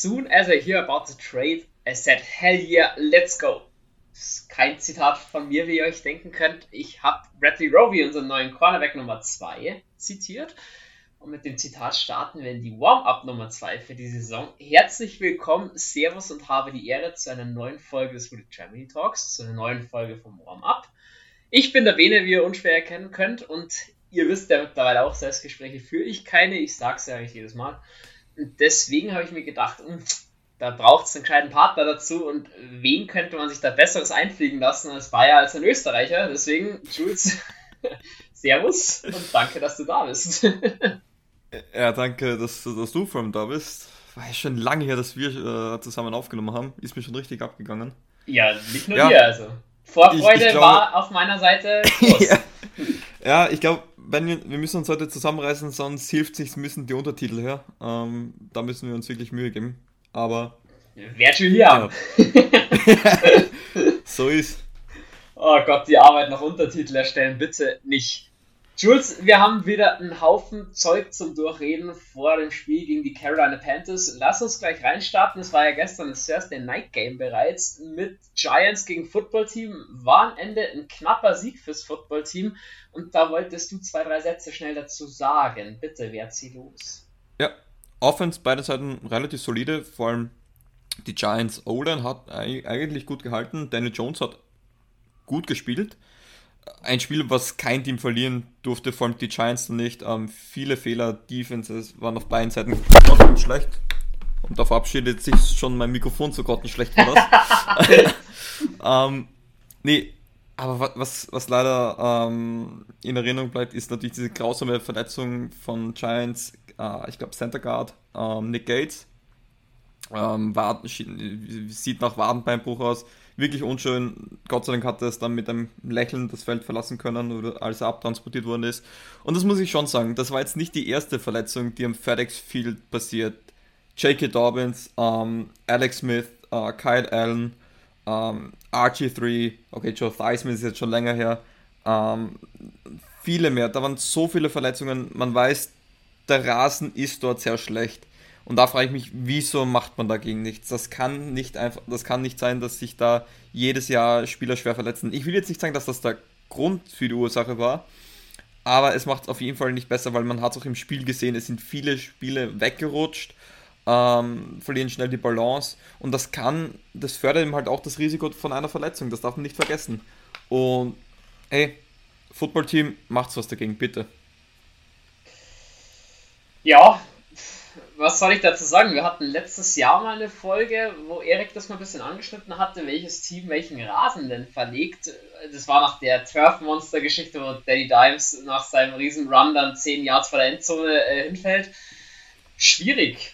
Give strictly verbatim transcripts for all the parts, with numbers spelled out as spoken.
As soon as I hear about the trade, I said, hell yeah, let's go. Das ist kein Zitat von mir, wie ihr euch denken könnt. Ich habe Bradley Roby, unseren neuen Cornerback Nummer zwei, zitiert. Und mit dem Zitat starten wir in die Warm-Up Nummer zwei für die Saison. Herzlich willkommen, Servus und habe die Ehre zu einer neuen Folge des Football Germany Talks, zu einer neuen Folge vom Warm-Up. Ich bin der Bene, wie ihr unschwer erkennen könnt, und ihr wisst ja mittlerweile auch, Selbstgespräche führe ich keine, ich sage es ja eigentlich jedes Mal. Und deswegen habe ich mir gedacht, da braucht es einen gescheiten Partner dazu, und wen könnte man sich da Besseres einfliegen lassen als Bayer, als ein Österreicher. Deswegen, Jules, Servus und danke, dass du da bist. Ja, danke, dass, dass du vor allem da bist. War ja schon lange her, dass wir äh, zusammen aufgenommen haben. Ist mir schon richtig abgegangen. Ja, nicht nur ja. dir, also. Vorfreude ich, ich glaube, war auf meiner Seite groß. ja. ja, ich glaube, wenn wir, wir müssen uns heute zusammenreißen, sonst hilft es nicht, müssen die Untertitel her. Ähm, da müssen wir uns wirklich Mühe geben. Aber... Wer schon hier haben. So ist. Oh Gott, die Arbeit nach Untertitel erstellen, bitte nicht. Jules, wir haben wieder einen Haufen Zeug zum Durchreden vor dem Spiel gegen die Carolina Panthers. Lass uns gleich reinstarten. Es war ja gestern das Thursday Night Game bereits mit Giants gegen Football Team. War am Ende ein knapper Sieg fürs Football Team. Und da wolltest du zwei, drei Sätze schnell dazu sagen. Bitte, wer zieht los? Ja, Offense beide Seiten relativ solide. Vor allem die Giants O-Line hat eigentlich gut gehalten. Daniel Jones hat gut gespielt. Ein Spiel, was kein Team verlieren durfte, vor allem die Giants nicht. Ähm, viele Fehler, Defenses waren auf beiden Seiten grottenschlecht. schlecht. Und da verabschiedet sich schon mein Mikrofon so grottenschlecht von das. ähm, nee, aber was, was leider ähm, in Erinnerung bleibt, ist natürlich diese grausame Verletzung von Giants, äh, ich glaube Center Guard, ähm, Nick Gates. Ähm, Waden, sieht nach Wadenbeinbruch aus. Wirklich unschön. Gott sei Dank hat er es dann mit einem Lächeln das Feld verlassen können, oder als er abtransportiert worden ist. Und das muss ich schon sagen, das war jetzt nicht die erste Verletzung, die am FedEx Field passiert. J K. Dobbins, ähm, Alex Smith, äh, Kyle Allen, ähm, R G drei, okay, Joe Theismann ist jetzt schon länger her. Ähm, viele mehr. Da waren so viele Verletzungen. Man weiß, der Rasen ist dort sehr schlecht. Und da frage ich mich, wieso macht man dagegen nichts? Das kann nicht einfach, das kann nicht sein, dass sich da jedes Jahr Spieler schwer verletzen. Ich will jetzt nicht sagen, dass das der Grund für die Ursache war, aber es macht es auf jeden Fall nicht besser, weil man hat es auch im Spiel gesehen, es sind viele Spiele weggerutscht, ähm, verlieren schnell die Balance, und das kann, das fördert eben halt auch das Risiko von einer Verletzung, das darf man nicht vergessen. Und hey, Footballteam, macht's was dagegen, bitte. Ja, was soll ich dazu sagen? Wir hatten letztes Jahr mal eine Folge, wo Erik das mal ein bisschen angeschnitten hatte, welches Team welchen Rasen denn verlegt. Das war nach der Turf-Monster-Geschichte, wo Danny Dimes nach seinem riesen Run dann zehn Yards vor der Endzone äh, hinfällt. Schwierig.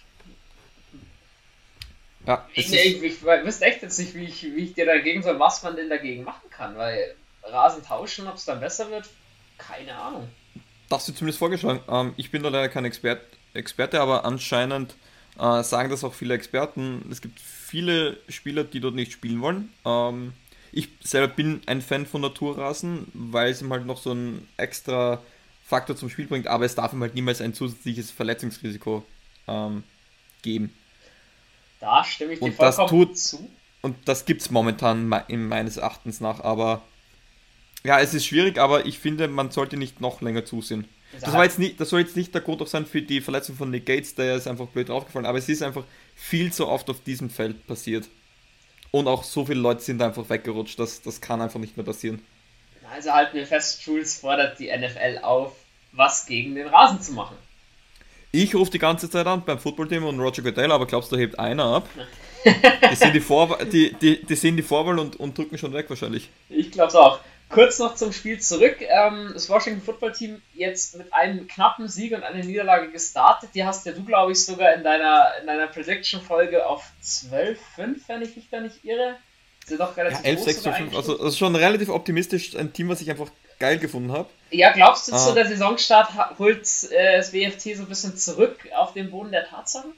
Ja, ich, ich, ich wüsste echt jetzt nicht, wie ich, wie ich dir dagegen soll, was man denn dagegen machen kann, weil Rasen tauschen, ob es dann besser wird, keine Ahnung. Das wird zumindest vorgeschlagen. Ähm, ich bin da leider kein Experte. Experte, aber anscheinend äh, sagen das auch viele Experten. Es gibt viele Spieler, die dort nicht spielen wollen. Ähm, ich selber bin ein Fan von Naturrasen, weil es ihm halt noch so einen extra Faktor zum Spiel bringt, aber es darf ihm halt niemals ein zusätzliches Verletzungsrisiko ähm, geben. Da stimme ich dir und vollkommen das tut, zu. Und das gibt es momentan me- meines Erachtens nach, aber ja, es ist schwierig, aber ich finde, man sollte nicht noch länger zusehen. Das, war jetzt nicht, das soll jetzt nicht der Grund auch sein für die Verletzung von Nick Gates, der ist einfach blöd draufgefallen, aber es ist einfach viel zu oft auf diesem Feld passiert. Und auch so viele Leute sind einfach weggerutscht, das, das kann einfach nicht mehr passieren. Also halten wir fest, Jules fordert die N F L auf, was gegen den Rasen zu machen. Ich rufe die ganze Zeit an beim Footballteam und Roger Goodell, aber glaubst du, da hebt einer ab? Die sehen die, Vorwahl, die, die, die, sehen die Vorwahl und, und drücken schon weg wahrscheinlich. Ich glaube es auch. Kurz noch zum Spiel zurück. Ähm, das Washington Football Team jetzt mit einem knappen Sieg und einer Niederlage gestartet. Die hast ja du, glaube ich, sogar in deiner, in deiner Prediction-Folge auf zwölf fünf, wenn ich mich da nicht irre. Das ist doch relativ ja, elf sechs zu fünf, also das ist schon relativ optimistisch. Ein Team, was ich einfach geil gefunden habe. Ja, glaubst du, ah. so der Saisonstart holt äh, das W F T so ein bisschen zurück auf den Boden der Tatsachen?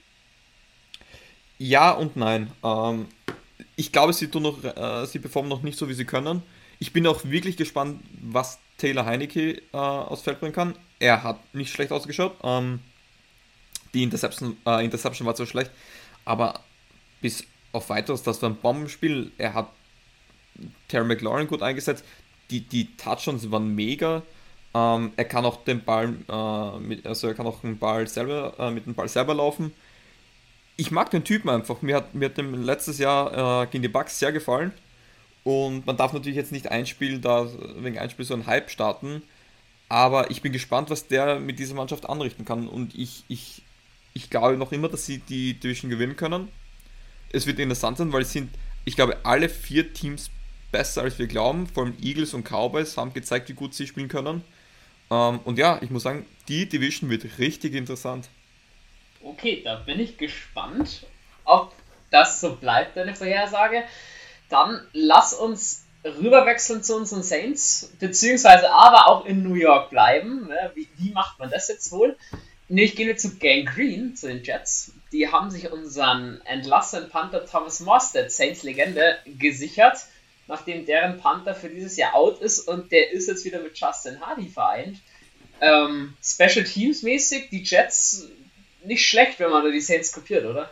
Ja und nein. Ähm, ich glaube, sie, tun noch, äh, sie performen noch nicht so, wie sie können. Ich bin auch wirklich gespannt, was Taylor Heineke äh, aufs Feld bringen kann. Er hat nicht schlecht ausgeschaut. Ähm, die Interception, äh, Interception war zwar schlecht, aber bis auf weiteres, das war ein Bombenspiel. Er hat Terry McLaurin gut eingesetzt. Die, die Touchdowns waren mega. Ähm, er kann auch den Ball, äh, mit, also er kann auch den Ball selber, äh, mit dem Ball selber laufen. Ich mag den Typen einfach. Mir hat, mir hat dem letztes Jahr äh, gegen die Bucks sehr gefallen. Und man darf natürlich jetzt nicht ein Spiel da, wegen ein Spiel so einen Hype starten. Aber ich bin gespannt, was der mit dieser Mannschaft anrichten kann. Und ich, ich, ich glaube noch immer, dass sie die Division gewinnen können. Es wird interessant sein, weil es sind, ich glaube, alle vier Teams besser als wir glauben. Vor allem Eagles und Cowboys haben gezeigt, wie gut sie spielen können. Ähm, und ja, ich muss sagen, die Division wird richtig interessant. Okay, da bin ich gespannt, ob das so bleibt, deine Vorhersage. Dann lass uns rüberwechseln zu unseren Saints, beziehungsweise aber auch in New York bleiben. Wie, wie macht man das jetzt wohl? Nämlich gehen wir zu Gang Green, zu den Jets. Die haben sich unseren entlassenen Panther Thomas Morstead, Saints-Legende, gesichert, nachdem deren Panther für dieses Jahr out ist und der ist jetzt wieder mit Justin Hardy vereint. Ähm, Special Teams mäßig, die Jets nicht schlecht, wenn man da die Saints kopiert, oder?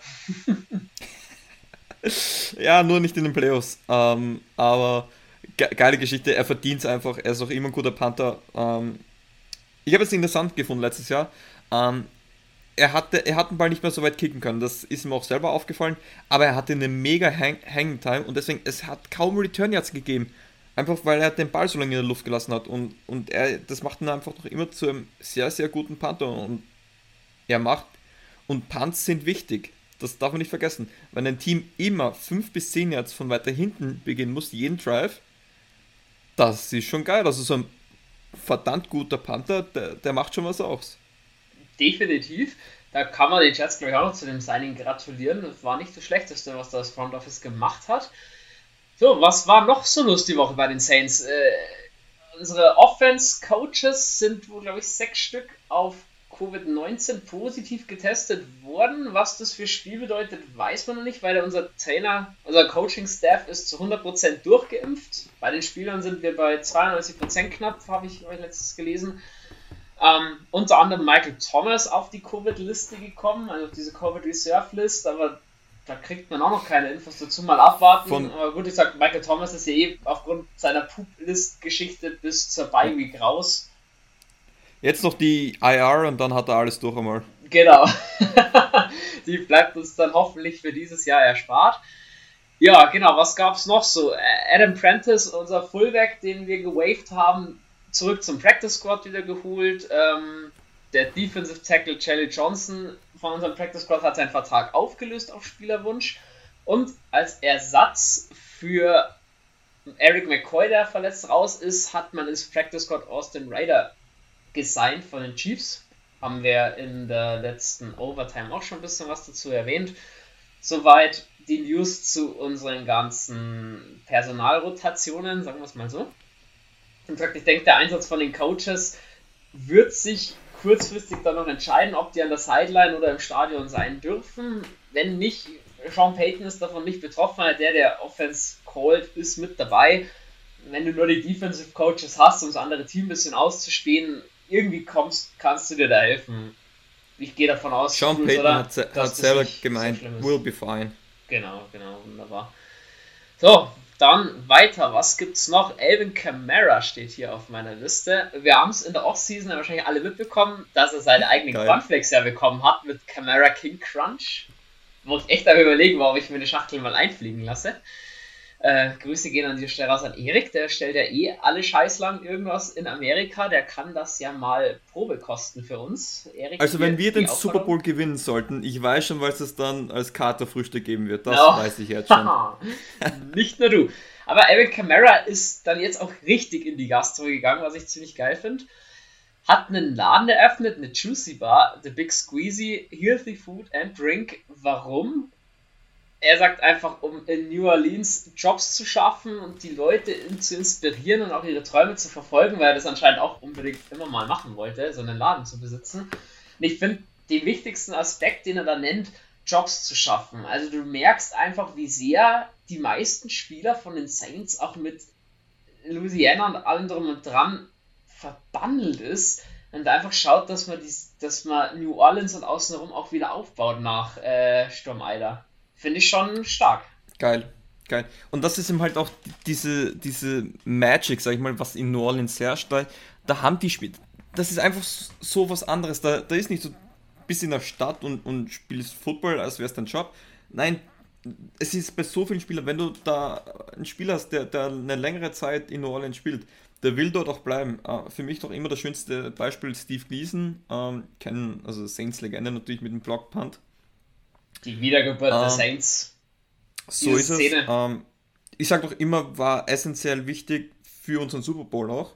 Ja, nur nicht in den Playoffs. Ähm, aber ge- geile Geschichte, er verdient es einfach, er ist auch immer ein guter Panther. Ähm, ich habe es interessant gefunden letztes Jahr. Ähm, er, hatte, er hat den Ball nicht mehr so weit kicken können, das ist ihm auch selber aufgefallen, aber er hatte eine mega Hang- Hanging Time und deswegen, es hat kaum Return Yards gegeben. Einfach weil er den Ball so lange in der Luft gelassen hat und, und er, das macht ihn einfach noch immer zu einem sehr, sehr guten Panther und er macht, und Punts sind wichtig. Das darf man nicht vergessen. Wenn ein Team immer fünf bis zehn Yards von weiter hinten beginnen muss, jeden Drive, das ist schon geil. Also so ein verdammt guter Panther, der, der macht schon was aus. Definitiv. Da kann man den Jets, glaube ich, auch noch zu dem Signing gratulieren. Das war nicht das Schlechteste, was das Front Office gemacht hat. So, was war noch so los die Woche bei den Saints? Äh, unsere Offense-Coaches sind wohl, glaube ich, sechs Stück auf Covid neunzehn positiv getestet worden. Was das für Spiel bedeutet, weiß man noch nicht, weil unser Trainer, unser Coaching-Staff ist zu hundert Prozent durchgeimpft. Bei den Spielern sind wir bei zweiundneunzig Prozent knapp, habe ich euch letztes gelesen. Ähm, unter anderem Michael Thomas auf die Covid-Liste gekommen, also auf diese Covid-Reserve-List, aber da kriegt man auch noch keine Infos dazu, mal abwarten. Von, aber gut, ich sag, Michael Thomas ist ja eh aufgrund seiner Poop-List-Geschichte bis zur Bye-Week raus. Jetzt noch die I R und dann hat er alles durch einmal. Genau. Die bleibt uns dann hoffentlich für dieses Jahr erspart. Ja, genau, was gab's noch so? Adam Prentice, unser Fullback, den wir gewaved haben, zurück zum Practice Squad wieder geholt. Ähm, der Defensive Tackle Jelly Johnson von unserem Practice Squad hat seinen Vertrag aufgelöst auf Spielerwunsch. Und als Ersatz für Eric McCoy, der verletzt raus ist, hat man ins Practice Squad Austin Ryder gesigned von den Chiefs. Haben wir in der letzten Overtime auch schon ein bisschen was dazu erwähnt. Soweit die News zu unseren ganzen Personalrotationen, sagen wir es mal so. Und ich denke, der Einsatz von den Coaches wird sich kurzfristig dann noch entscheiden, ob die an der Sideline oder im Stadion sein dürfen. Wenn nicht, Sean Payton ist davon nicht betroffen, weil der, der Offense called, ist mit dabei. Wenn du nur die Defensive Coaches hast, um das andere Team ein bisschen auszuspähen, irgendwie kommst, kannst du dir da helfen. Ich gehe davon aus, Sean Bruce, Payton oder, hat, hat selber gemeint, so we'll be fine. Genau, genau, wunderbar. So, dann weiter. Was gibt's noch? Alvin Kamara steht hier auf meiner Liste. Wir haben es in der Offseason wahrscheinlich alle mitbekommen, dass er seine eigenen Cornflakes ja bekommen hat mit Kamara King Crunch. Muss echt aber überlegen, warum ich mir eine Schachtel mal einfliegen lasse. Äh, Grüße gehen an die Stelle raus an Erik, der stellt ja eh alle scheißlang irgendwas in Amerika, der kann das ja mal Probe kosten für uns. Erik, also wenn wir den Aufforderung? Super Bowl gewinnen sollten, ich weiß schon, was es dann als Katerfrühstück geben wird, das no. weiß ich jetzt schon. Nicht nur du. Aber Alvin Kamara ist dann jetzt auch richtig in die Gastro gegangen, was ich ziemlich geil finde. Hat einen Laden eröffnet, eine Juicy Bar, The Big Squeezy, Healthy Food and Drink. Warum? Er sagt einfach, um in New Orleans Jobs zu schaffen und die Leute zu inspirieren und auch ihre Träume zu verfolgen, weil er das anscheinend auch unbedingt immer mal machen wollte, so einen Laden zu besitzen. Und ich finde, den wichtigsten Aspekt, den er da nennt, Jobs zu schaffen. Also du merkst einfach, wie sehr die meisten Spieler von den Saints auch mit Louisiana und allem drum und dran verbandelt ist. und einfach schaut, dass man, dies, dass man New Orleans und außenrum auch wieder aufbaut nach äh, Sturm Eider. Finde ich schon stark. Geil, geil. Und das ist eben halt auch diese, diese Magic, sag ich mal, was in New Orleans herrscht, weil da haben die Spiele, das ist einfach so was anderes. Da, da ist nicht so bis in der Stadt und, und spielst Football, als wäre es dein Job. Nein, es ist bei so vielen Spielern, wenn du da einen Spieler hast, der, der eine längere Zeit in New Orleans spielt, der will dort auch bleiben. Äh, für mich doch immer das schönste Beispiel Steve Gleason, ähm, kennen, also Saints-Legende natürlich mit dem Block Punt. Die Wiedergeburt der Ähm, Saints. so Diese ist es. Szene. Ähm, ich sage doch immer, war essentiell wichtig für unseren Super Bowl auch.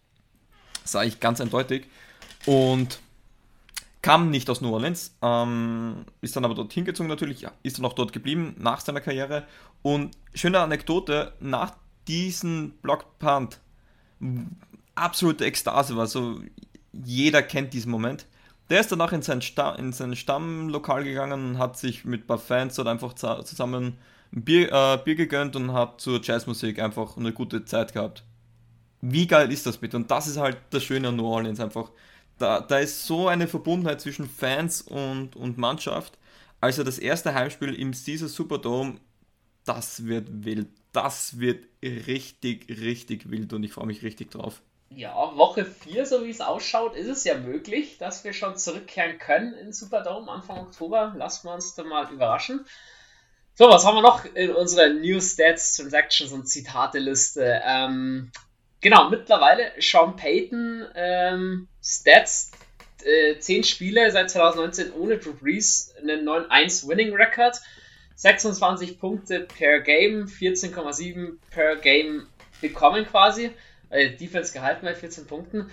Sage ich ganz eindeutig. Und kam nicht aus New Orleans, ähm, ist dann aber dorthin gezogen natürlich, ja, ist dann auch dort geblieben nach seiner Karriere. Und schöne Anekdote, nach diesem Block Punt, absolute Ekstase war, so jeder kennt diesen Moment. Der ist danach in sein, Stamm, in sein Stammlokal gegangen und hat sich mit ein paar Fans dort einfach za- zusammen ein Bier, äh, Bier gegönnt und hat zur Jazzmusik einfach eine gute Zeit gehabt. Wie geil ist das bitte? Und das ist halt das Schöne an New Orleans einfach. Da, da ist so eine Verbundenheit zwischen Fans und, und Mannschaft. Also das erste Heimspiel im Caesars Superdome, das wird wild. Das wird richtig, richtig wild und ich freue mich richtig drauf. Ja, Woche vier, so wie es ausschaut, ist es ja möglich, dass wir schon zurückkehren können in Superdome Anfang Oktober. Lassen wir uns da mal überraschen. So, was haben wir noch in unserer New Stats, Transactions und Zitate-Liste? Ähm, genau, mittlerweile Sean Payton, ähm, Stats, äh, zehn Spiele seit zwanzig neunzehn ohne Drew Brees, einen neun eins Winning Record, sechsundzwanzig Punkte per Game, vierzehn Komma sieben per Game bekommen quasi, äh, Defense gehalten bei vierzehn Punkten.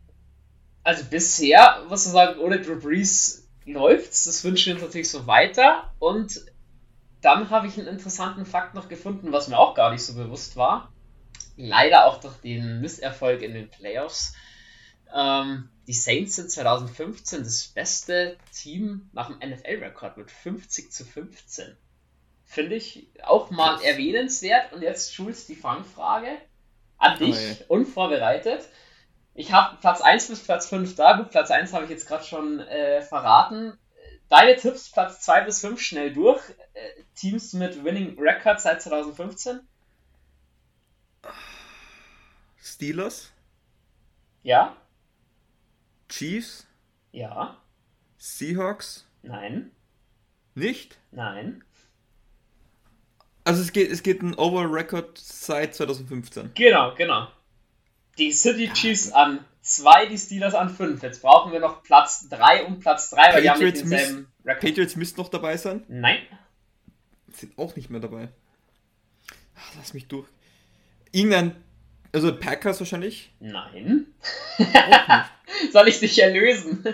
Also bisher, muss man sagen, ohne Drew Brees läuft's, das wünschen wir uns natürlich so weiter. Und dann habe ich einen interessanten Fakt noch gefunden, was mir auch gar nicht so bewusst war. Leider auch durch den Misserfolg in den Playoffs. Ähm, die Saints sind zwanzig fünfzehn das beste Team nach dem N F L-Rekord mit fünfzig zu fünfzehn. Finde ich auch mal Krass. erwähnenswert. Und jetzt, Jules, die Fangfrage an Oh dich, je. unvorbereitet. Ich habe Platz eins bis Platz fünf da. Gut, Platz eins habe ich jetzt gerade schon äh, verraten. Deine Tipps, Platz zwei bis fünf schnell durch. Äh, Teams mit Winning Record seit zwanzig fünfzehn? Steelers, Ja? Chiefs, Ja? Seahawks, Nein? nicht? Nein? Also es geht, es geht ein Over-Record seit zwanzig fünfzehn. Genau, genau. Die City Chiefs an zwei, die Steelers an fünf. Jetzt brauchen wir noch Platz drei und Platz drei, weil die haben nicht Patriots, müß, denselben Record. Patriots müssten noch dabei sein. Nein? Sind auch nicht mehr dabei. Ach, lass mich durch. Irgendein, also Packers wahrscheinlich. Nein? Auch nicht. Soll ich dich erlösen?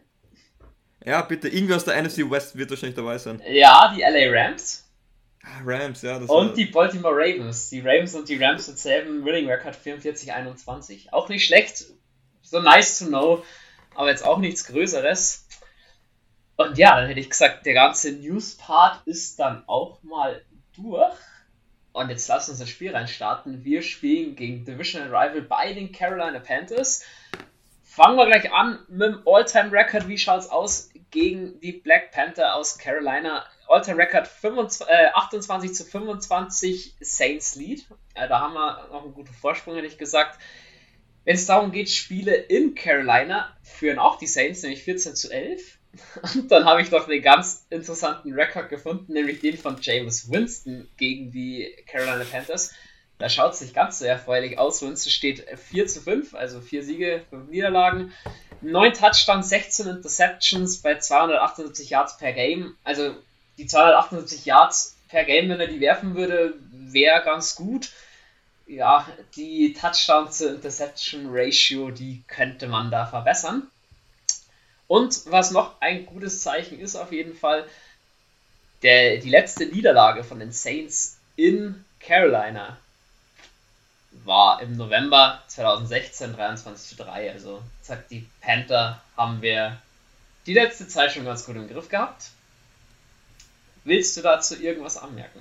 Ja, bitte. Irgendwie aus der N F C West wird wahrscheinlich dabei sein. Ja, die L A Rams. Ah, Rams, ja, das Und war. die Baltimore Ravens. Die Ravens und die Rams mit selben Winning Record vierundvierzig einundzwanzig. Auch nicht schlecht. So nice to know. Aber jetzt auch nichts Größeres. Und ja, dann hätte ich gesagt, der ganze News-Part ist dann auch mal durch. Und jetzt lass uns das Spiel reinstarten. Wir spielen gegen Divisional Rival bei den Carolina Panthers. Fangen wir gleich an mit dem All-Time-Record. Wie schaut's aus gegen die Black Panther aus Carolina? All-Time-Record achtundzwanzig zu fünfundzwanzig Saints Lead. Äh, da haben wir noch einen guten Vorsprung, hätte ich gesagt. Wenn es darum geht, Spiele in Carolina, führen auch die Saints, nämlich vierzehn zu elf. Und dann habe ich noch einen ganz interessanten Rekord gefunden, nämlich den von Jameis Winston gegen die Carolina Panthers. Da schaut es nicht ganz so erfreulich aus. Winston steht vier zu fünf, also vier Siege, fünf Niederlagen. neun Touchdowns, sechzehn Interceptions bei zweihundertachtundsiebzig Yards per Game. Also die zweihundertachtundsiebzig Yards per Game, wenn er die werfen würde, wäre ganz gut. Ja, die Touchdown-to-Interception-Ratio, die könnte man da verbessern. Und was noch ein gutes Zeichen ist auf jeden Fall, der, die letzte Niederlage von den Saints in Carolina war im November zweitausendsechzehn dreiundzwanzig zu drei. Also sagt die Panther, haben wir die letzte Zeit schon ganz gut im Griff gehabt. Willst du dazu irgendwas anmerken?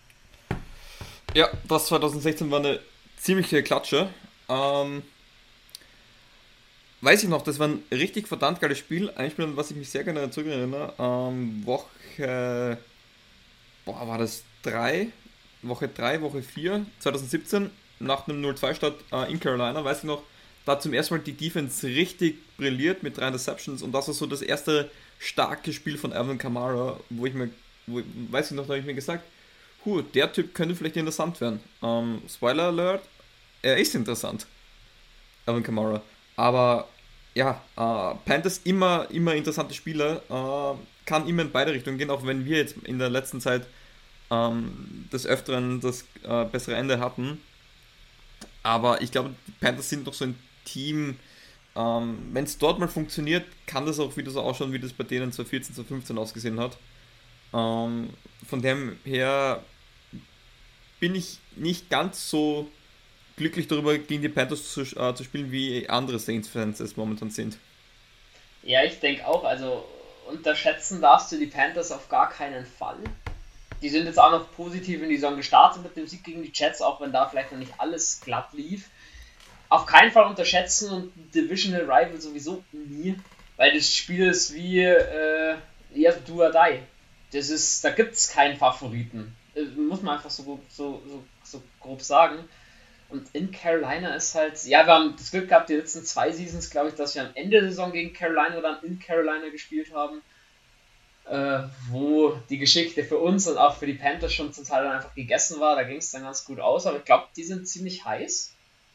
Ja, das zwanzig sechzehn war eine ziemliche Klatsche. Ähm, weiß ich noch, das war ein richtig verdammt geiles Spiel. Ein Spiel, an was ich mich sehr gerne zurückerinnere. Ähm, Woche, boah, war das drei? Woche drei, Woche vier, zwanzig siebzehn, nach einem null zwei Start äh, in Carolina, weiß ich noch, da hat zum ersten Mal die Defense richtig brilliert mit drei Interceptions und das war so das erste starke Spiel von Alvin Kamara, wo ich mir, wo, weiß ich noch, da habe ich mir gesagt, huh, der Typ könnte vielleicht interessant werden. Ähm, Spoiler Alert, er ist interessant, Alvin Kamara. Aber ja, äh, Panthers immer, immer interessante Spieler, äh, kann immer in beide Richtungen gehen, auch wenn wir jetzt in der letzten Zeit ähm, des Öfteren das äh, bessere Ende hatten. Aber ich glaube, die Panthers sind noch so ein Team, ähm, wenn es dort mal funktioniert, kann das auch wieder so ausschauen, wie das bei denen zwanzig vierzehn, zwanzig fünfzehn ausgesehen hat. Ähm, von dem her bin ich nicht ganz so glücklich darüber, gegen die Panthers zu, äh, zu spielen, wie andere Saints-Fans es momentan sind. Ja, ich denke auch, also unterschätzen darfst du die Panthers auf gar keinen Fall. Die sind jetzt auch noch positiv in die Saison gestartet mit dem Sieg gegen die Jets, auch wenn da vielleicht noch nicht alles glatt lief. Auf keinen Fall unterschätzen und Divisional Rival sowieso nie, weil das Spiel ist wie äh, ja, do or die. Das ist, da gibt es keinen Favoriten. Das muss man einfach so, so, so, so grob sagen. Und in Carolina ist halt, ja, wir haben das Glück gehabt, die letzten zwei Seasons, glaube ich, dass wir am Ende der Saison gegen Carolina oder dann in Carolina gespielt haben, äh, wo die Geschichte für uns und auch für die Panthers schon zum Teil dann einfach gegessen war. Da ging es dann ganz gut aus, aber ich glaube, die sind ziemlich heiß.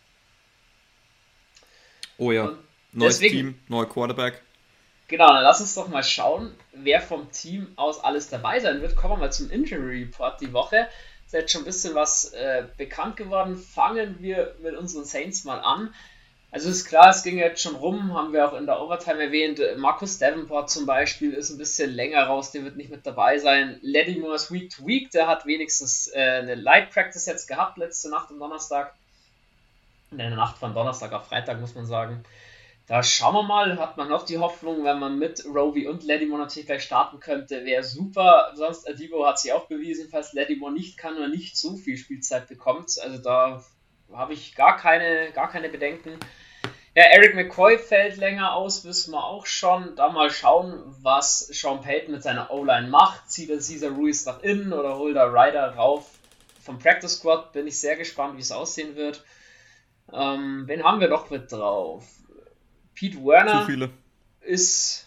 Oh ja, Und neues deswegen, Team, neuer Quarterback. genau, dann lass uns doch mal schauen, wer vom Team aus alles dabei sein wird. Kommen wir mal zum Injury Report die Woche. Ist jetzt schon ein bisschen was äh, bekannt geworden. Fangen wir mit unseren Saints mal an. Also ist klar, es ging jetzt schon rum, haben wir auch in der Overtime erwähnt. Marcus Davenport zum Beispiel ist ein bisschen länger raus, der wird nicht mit dabei sein. Lattimore ist Week to Week, der hat wenigstens äh, eine Light Practice jetzt gehabt, letzte Nacht am Donnerstag. In der Nacht von Donnerstag auf Freitag, muss man sagen. Da schauen wir mal, hat man noch die Hoffnung, wenn man mit Roby und Lattimore natürlich gleich starten könnte, wäre super. Sonst Adibo hat sich auch bewiesen, falls Lattimore nicht kann oder nicht so viel Spielzeit bekommt. Also da habe ich gar keine, gar keine Bedenken. Ja, Eric McCoy fällt länger aus, wissen wir auch schon. Da mal schauen, was Sean Payton mit seiner O-Line macht. Zieht er Cesar Ruiz nach innen oder holt er Ryder rauf vom Practice Squad? Bin ich sehr gespannt, wie es aussehen wird. Ähm, wen haben wir noch mit drauf? Pete Zu Werner viele. ist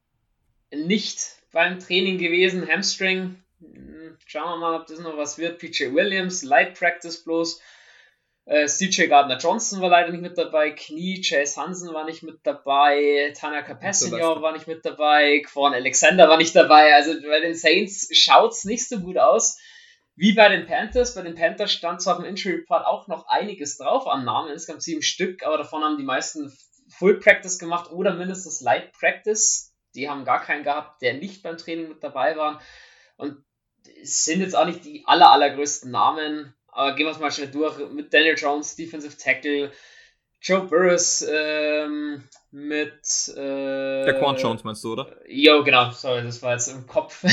nicht beim Training gewesen. Hamstring. Schauen wir mal, ob das noch was wird. P J Williams, Light Practice bloß. Äh, C J Gardner-Johnson war leider nicht mit dabei. Knie, Chase Hansen war nicht mit dabei. Tanaka Passignon war nicht mit dabei. Quan Alexander war nicht dabei. Also bei den Saints schaut es nicht so gut aus. Wie bei den Panthers. Bei den Panthers stand zwar auf dem Injury Report auch noch einiges drauf an Namen. Insgesamt sieben Stück, aber davon haben die meisten Full Practice gemacht oder mindestens Light Practice. Die haben gar keinen gehabt, der nicht beim Training mit dabei war. Und es sind jetzt auch nicht die aller, allergrößten Namen. Aber gehen wir es mal schnell durch. Mit Daniel Jones, Defensive Tackle. Joe Burris ähm, mit... Äh, Der Quan Jones meinst du, oder? Jo, genau. Sorry, das war jetzt im Kopf.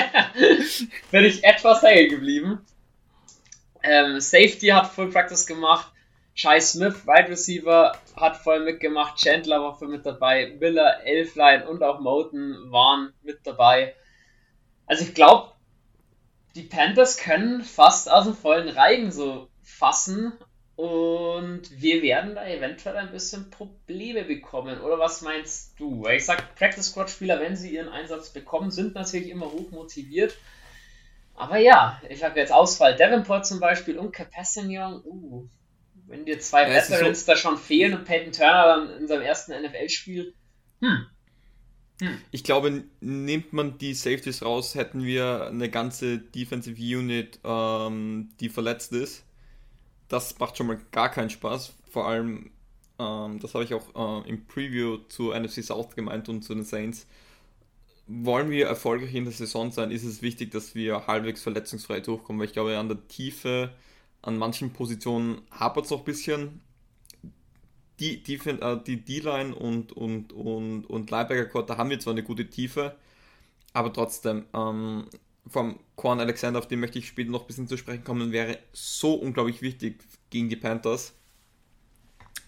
Bin ich etwas hängen geblieben. Ähm, Safety hat Full Practice gemacht. Shai Smith, Wide Receiver, hat voll mitgemacht. Chandler war voll mit dabei. Miller, Elflein und auch Moten waren mit dabei. Also ich glaube, die Panthers können fast aus dem vollen Reigen so fassen und wir werden da eventuell ein bisschen Probleme bekommen. Oder was meinst du? Ich sag, Practice Squad Spieler, wenn sie ihren Einsatz bekommen, sind natürlich immer hoch motiviert. Aber ja, ich habe jetzt Ausfall Davenport zum Beispiel und Capassignon. Uh, wenn dir zwei Ja, es ist Veterans so, da schon fehlen und Peyton Turner dann in seinem ersten N F L-Spiel. Hm. Hm. ich glaube, nimmt man die Safeties raus, hätten wir eine ganze Defensive Unit, ähm, die verletzt ist. Das macht schon mal gar keinen Spaß. Vor allem, ähm, das habe ich auch äh, im Preview zu N F C South gemeint und zu den Saints. Wollen wir erfolgreich in der Saison sein, ist es wichtig, dass wir halbwegs verletzungsfrei durchkommen, weil ich glaube, an der Tiefe, an manchen Positionen hapert es noch ein bisschen. Die, die, äh, die D-Line und, und, und, und Linebacker-Core, da haben wir zwar eine gute Tiefe, aber trotzdem, ähm, vom Quan Alexander, auf den möchte ich später noch ein bisschen zu sprechen kommen, wäre so unglaublich wichtig gegen die Panthers.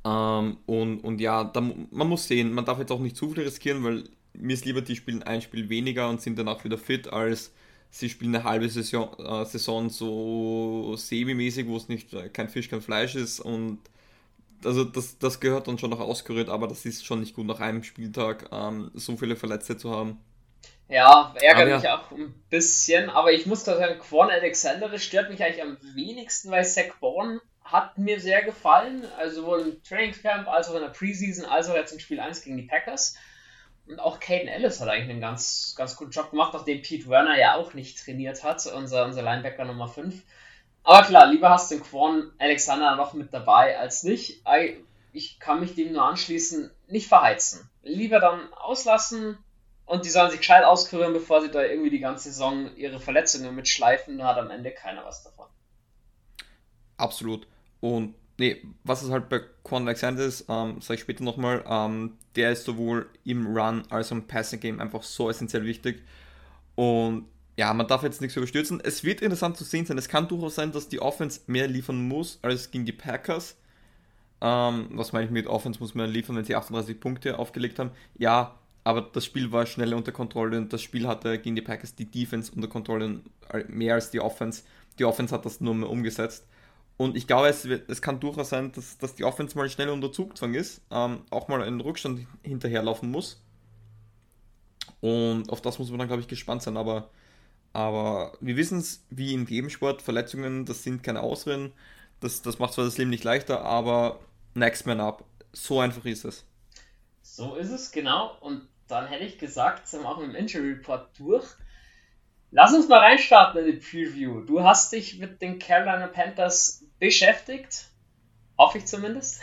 Ähm, und, und ja, da, man muss sehen, man darf jetzt auch nicht zu viel riskieren, weil mir ist lieber, die spielen ein Spiel weniger und sind danach wieder fit, als sie spielen eine halbe Saison, äh, Saison so semi-mäßig, wo es nicht äh, kein Fisch, kein Fleisch ist. Und also das, das gehört dann schon noch ausgerührt, aber das ist schon nicht gut, nach einem Spieltag ähm, so viele Verletzte zu haben. Ja, Aber ärgert mich ja, auch ein bisschen, aber ich muss da sagen, Quan Alexander, das stört mich eigentlich am wenigsten, weil Zach Bourne hat mir sehr gefallen, also sowohl im Trainingscamp als auch in der Preseason, als auch jetzt im Spiel eins gegen die Packers. Und auch Caden Ellis hat eigentlich einen ganz, ganz guten Job gemacht, nachdem Pete Werner ja auch nicht trainiert hat, unser, unser Linebacker Nummer fünf. Aber klar, lieber hast du den Quan Alexander noch mit dabei als nicht. Ich kann mich dem nur anschließen, nicht verheizen. Lieber dann auslassen und die sollen sich gescheit auskurieren, bevor sie da irgendwie die ganze Saison ihre Verletzungen mitschleifen. Da hat am Ende keiner was davon. absolut. Und nee, was es halt bei Quan Alexander ist, ähm, sage ich später nochmal, ähm, der ist sowohl im Run als auch im Passing Game einfach so essentiell wichtig. Und ja, man darf jetzt nichts überstürzen. Es wird interessant zu sehen sein. Es kann durchaus sein, dass die Offense mehr liefern muss als gegen die Packers. Ähm, was meine ich mit Offense muss man liefern, wenn sie achtunddreißig Punkte aufgelegt haben? Ja, aber das Spiel war schnell unter Kontrolle und das Spiel hatte gegen die Packers die Defense unter Kontrolle mehr als die Offense. Die Offense hat das nur mehr umgesetzt. Und ich glaube, es, wird, es kann durchaus sein, dass, dass die Offense mal schnell unter Zugzwang ist, ähm, auch mal einen Rückstand hinterherlaufen muss. Und auf das muss man dann, glaube ich, gespannt sein. Aber, aber wir wissen es, wie in jedem Sport, Verletzungen, das sind keine Ausreden. Das, das macht zwar das Leben nicht leichter, aber next man up. So einfach ist es. So ist es, genau. Und dann hätte ich gesagt, sind wir auch mit dem Injury Report durch. Lass uns mal reinstarten in die Preview. Du hast dich mit den Carolina Panthers beschäftigt. Hoffe ich zumindest.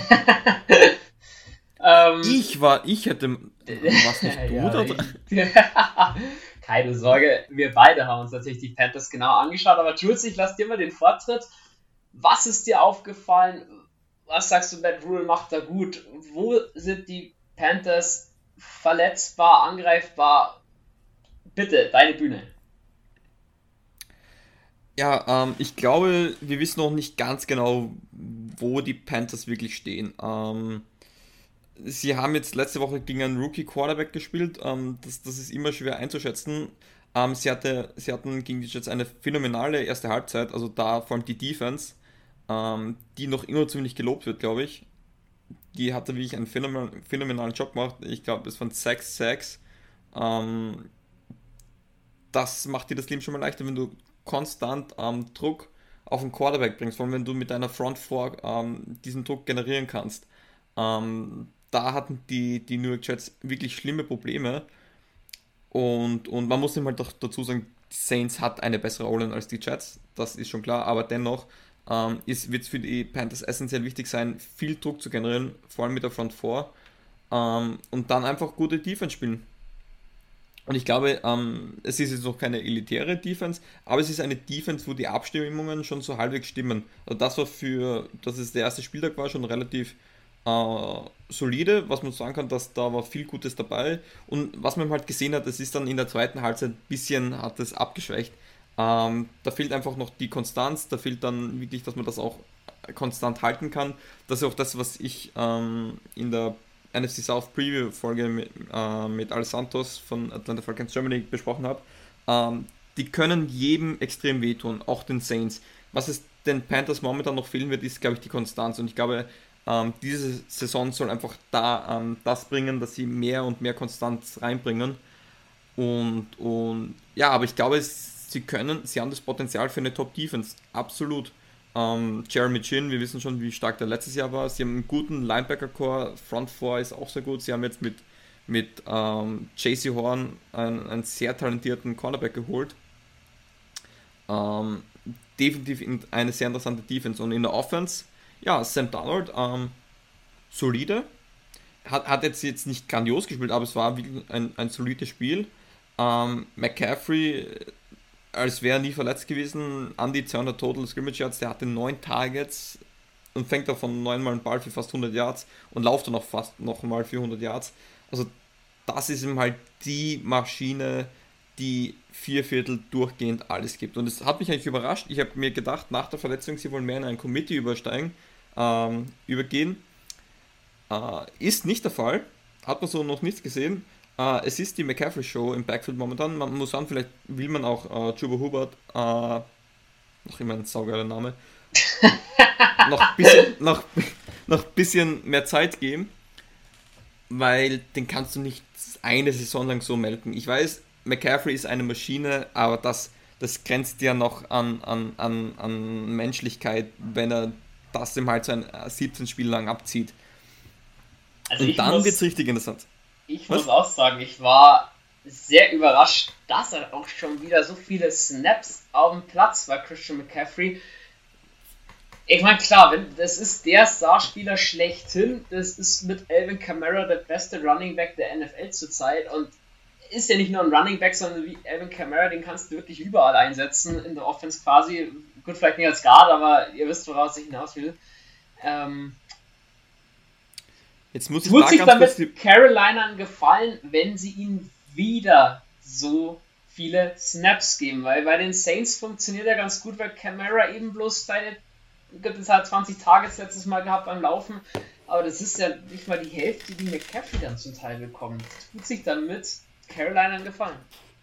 ähm, Ich war, ich hätte, was nicht du, ja, oder? ich, keine Sorge, wir beide haben uns natürlich die Panthers genau angeschaut, aber Jules, ich lasse dir mal den Vortritt. Was ist dir aufgefallen? Was sagst du, Matt Rule macht da gut? Wo sind die Panthers verletzbar, angreifbar? Bitte, deine Bühne. Ja, ähm, ich glaube, wir wissen noch nicht ganz genau, wo die Panthers wirklich stehen. Ähm, sie haben jetzt letzte Woche gegen einen Rookie-Quarterback gespielt. Ähm, das, das ist immer schwer einzuschätzen. Ähm, sie, hatte, sie hatten gegen die Jets eine phänomenale erste Halbzeit, also da vor allem die Defense, ähm, die noch immer ziemlich gelobt wird, glaube ich. Die hatte wirklich einen phänomen phänomenalen Job gemacht. Ich glaube, es waren sechs Sacks. Ähm, das macht dir das Leben schon mal leichter, wenn du konstant ähm, Druck auf den Quarterback bringst, vor allem wenn du mit deiner Front Four ähm, diesen Druck generieren kannst. Ähm, da hatten die, die New York Jets wirklich schlimme Probleme und, und man muss ihm halt doch dazu sagen, die Saints hat eine bessere O-Line als die Jets, das ist schon klar, aber dennoch ähm, wird es für die Panthers essentiell wichtig sein, viel Druck zu generieren, vor allem mit der Front Four ähm, und dann einfach gute Defense spielen. Und ich glaube, ähm, es ist jetzt noch keine elitäre Defense, aber es ist eine Defense, wo die Abstimmungen schon so halbwegs stimmen. Also das war für, dass es der erste Spieltag war, schon relativ äh, solide, was man sagen kann, dass da war viel Gutes dabei. Und was man halt gesehen hat, es ist dann in der zweiten Halbzeit ein bisschen hat es abgeschwächt. Ähm, da fehlt einfach noch die Konstanz, da fehlt dann wirklich, dass man das auch konstant halten kann. Das ist auch das, was ich ähm, in der N F C South Preview Folge mit, äh, mit Al Santos von Atlanta Falcons Germany besprochen habe. Ähm, die können jedem extrem wehtun, auch den Saints. Was es den Panthers momentan noch fehlen wird, ist, glaube ich, die Konstanz. Und ich glaube, ähm, diese Saison soll einfach da ähm, das bringen, dass sie mehr und mehr Konstanz reinbringen. Und, und ja, aber ich glaube, es, sie können, sie haben das Potenzial für eine Top-Defense. Absolut. Ähm, Jeremy Chin, wir wissen schon, wie stark der letztes Jahr war. Sie haben einen guten Linebacker-Core, Front Four ist auch sehr gut. Sie haben jetzt mit, mit ähm, J C Horn einen, einen sehr talentierten Cornerback geholt. Ähm, definitiv in eine sehr interessante Defense. Und in der Offense, ja, Sam Darnold, ähm, solide. Hat, hat jetzt, jetzt nicht grandios gespielt, aber es war wirklich ein, ein solides Spiel. Ähm, McCaffrey, als wäre er nie verletzt gewesen, an die zweihundert Total Scrimmage Yards, der hatte neun Targets und fängt davon neunmal einen Ball für fast hundert Yards und läuft dann auch fast nochmal für hundert Yards. Also das ist ihm halt die Maschine, die vier Viertel durchgehend alles gibt. Und es hat mich eigentlich überrascht. Ich habe mir gedacht, nach der Verletzung, sie wollen mehr in ein Committee übersteigen, ähm, übergehen. Äh, ist nicht der Fall. Hat man so noch nicht gesehen. Äh, es ist die McCaffrey Show im Backfield momentan. Man muss sagen, vielleicht will man auch äh, Chuba Hubbard, äh, noch immer ein saugeiler Name, noch ein bisschen, noch, noch bisschen mehr Zeit geben, weil den kannst du nicht eine Saison lang so melken. Ich weiß, McCaffrey ist eine Maschine, aber das, das grenzt ja noch an, an, an, an Menschlichkeit, wenn er das ihm halt so ein siebzehn Spiele lang abzieht. Also Und ich dann wird es muss, richtig interessant. ich Was? muss auch sagen, ich war sehr überrascht, dass er auch schon wieder so viele Snaps auf dem Platz war, Christian McCaffrey. Ich meine, klar, wenn, das ist der Starspieler schlechthin. Das ist mit Alvin Kamara der beste Running Back der N F L zurzeit. Und ist ja nicht nur ein Running Back, sondern wie Alvin Kamara, den kannst du wirklich überall einsetzen in der Offense quasi. Gut, vielleicht nicht als Guard, aber ihr wisst, woraus ich hinaus will. Ähm, Jetzt muss ich tut da sich ganz kurz die. damit Carolina einen Gefallen, wenn sie ihm wieder so viele Snaps geben, weil bei den Saints funktioniert er ganz gut, weil Kamara eben bloß seine, gibt es halt zwanzig Targets letztes Mal gehabt beim Laufen, aber das ist ja nicht mal die Hälfte, die McCaffrey dann zum Teil bekommt. Tut sich damit Carolina einen Gefallen.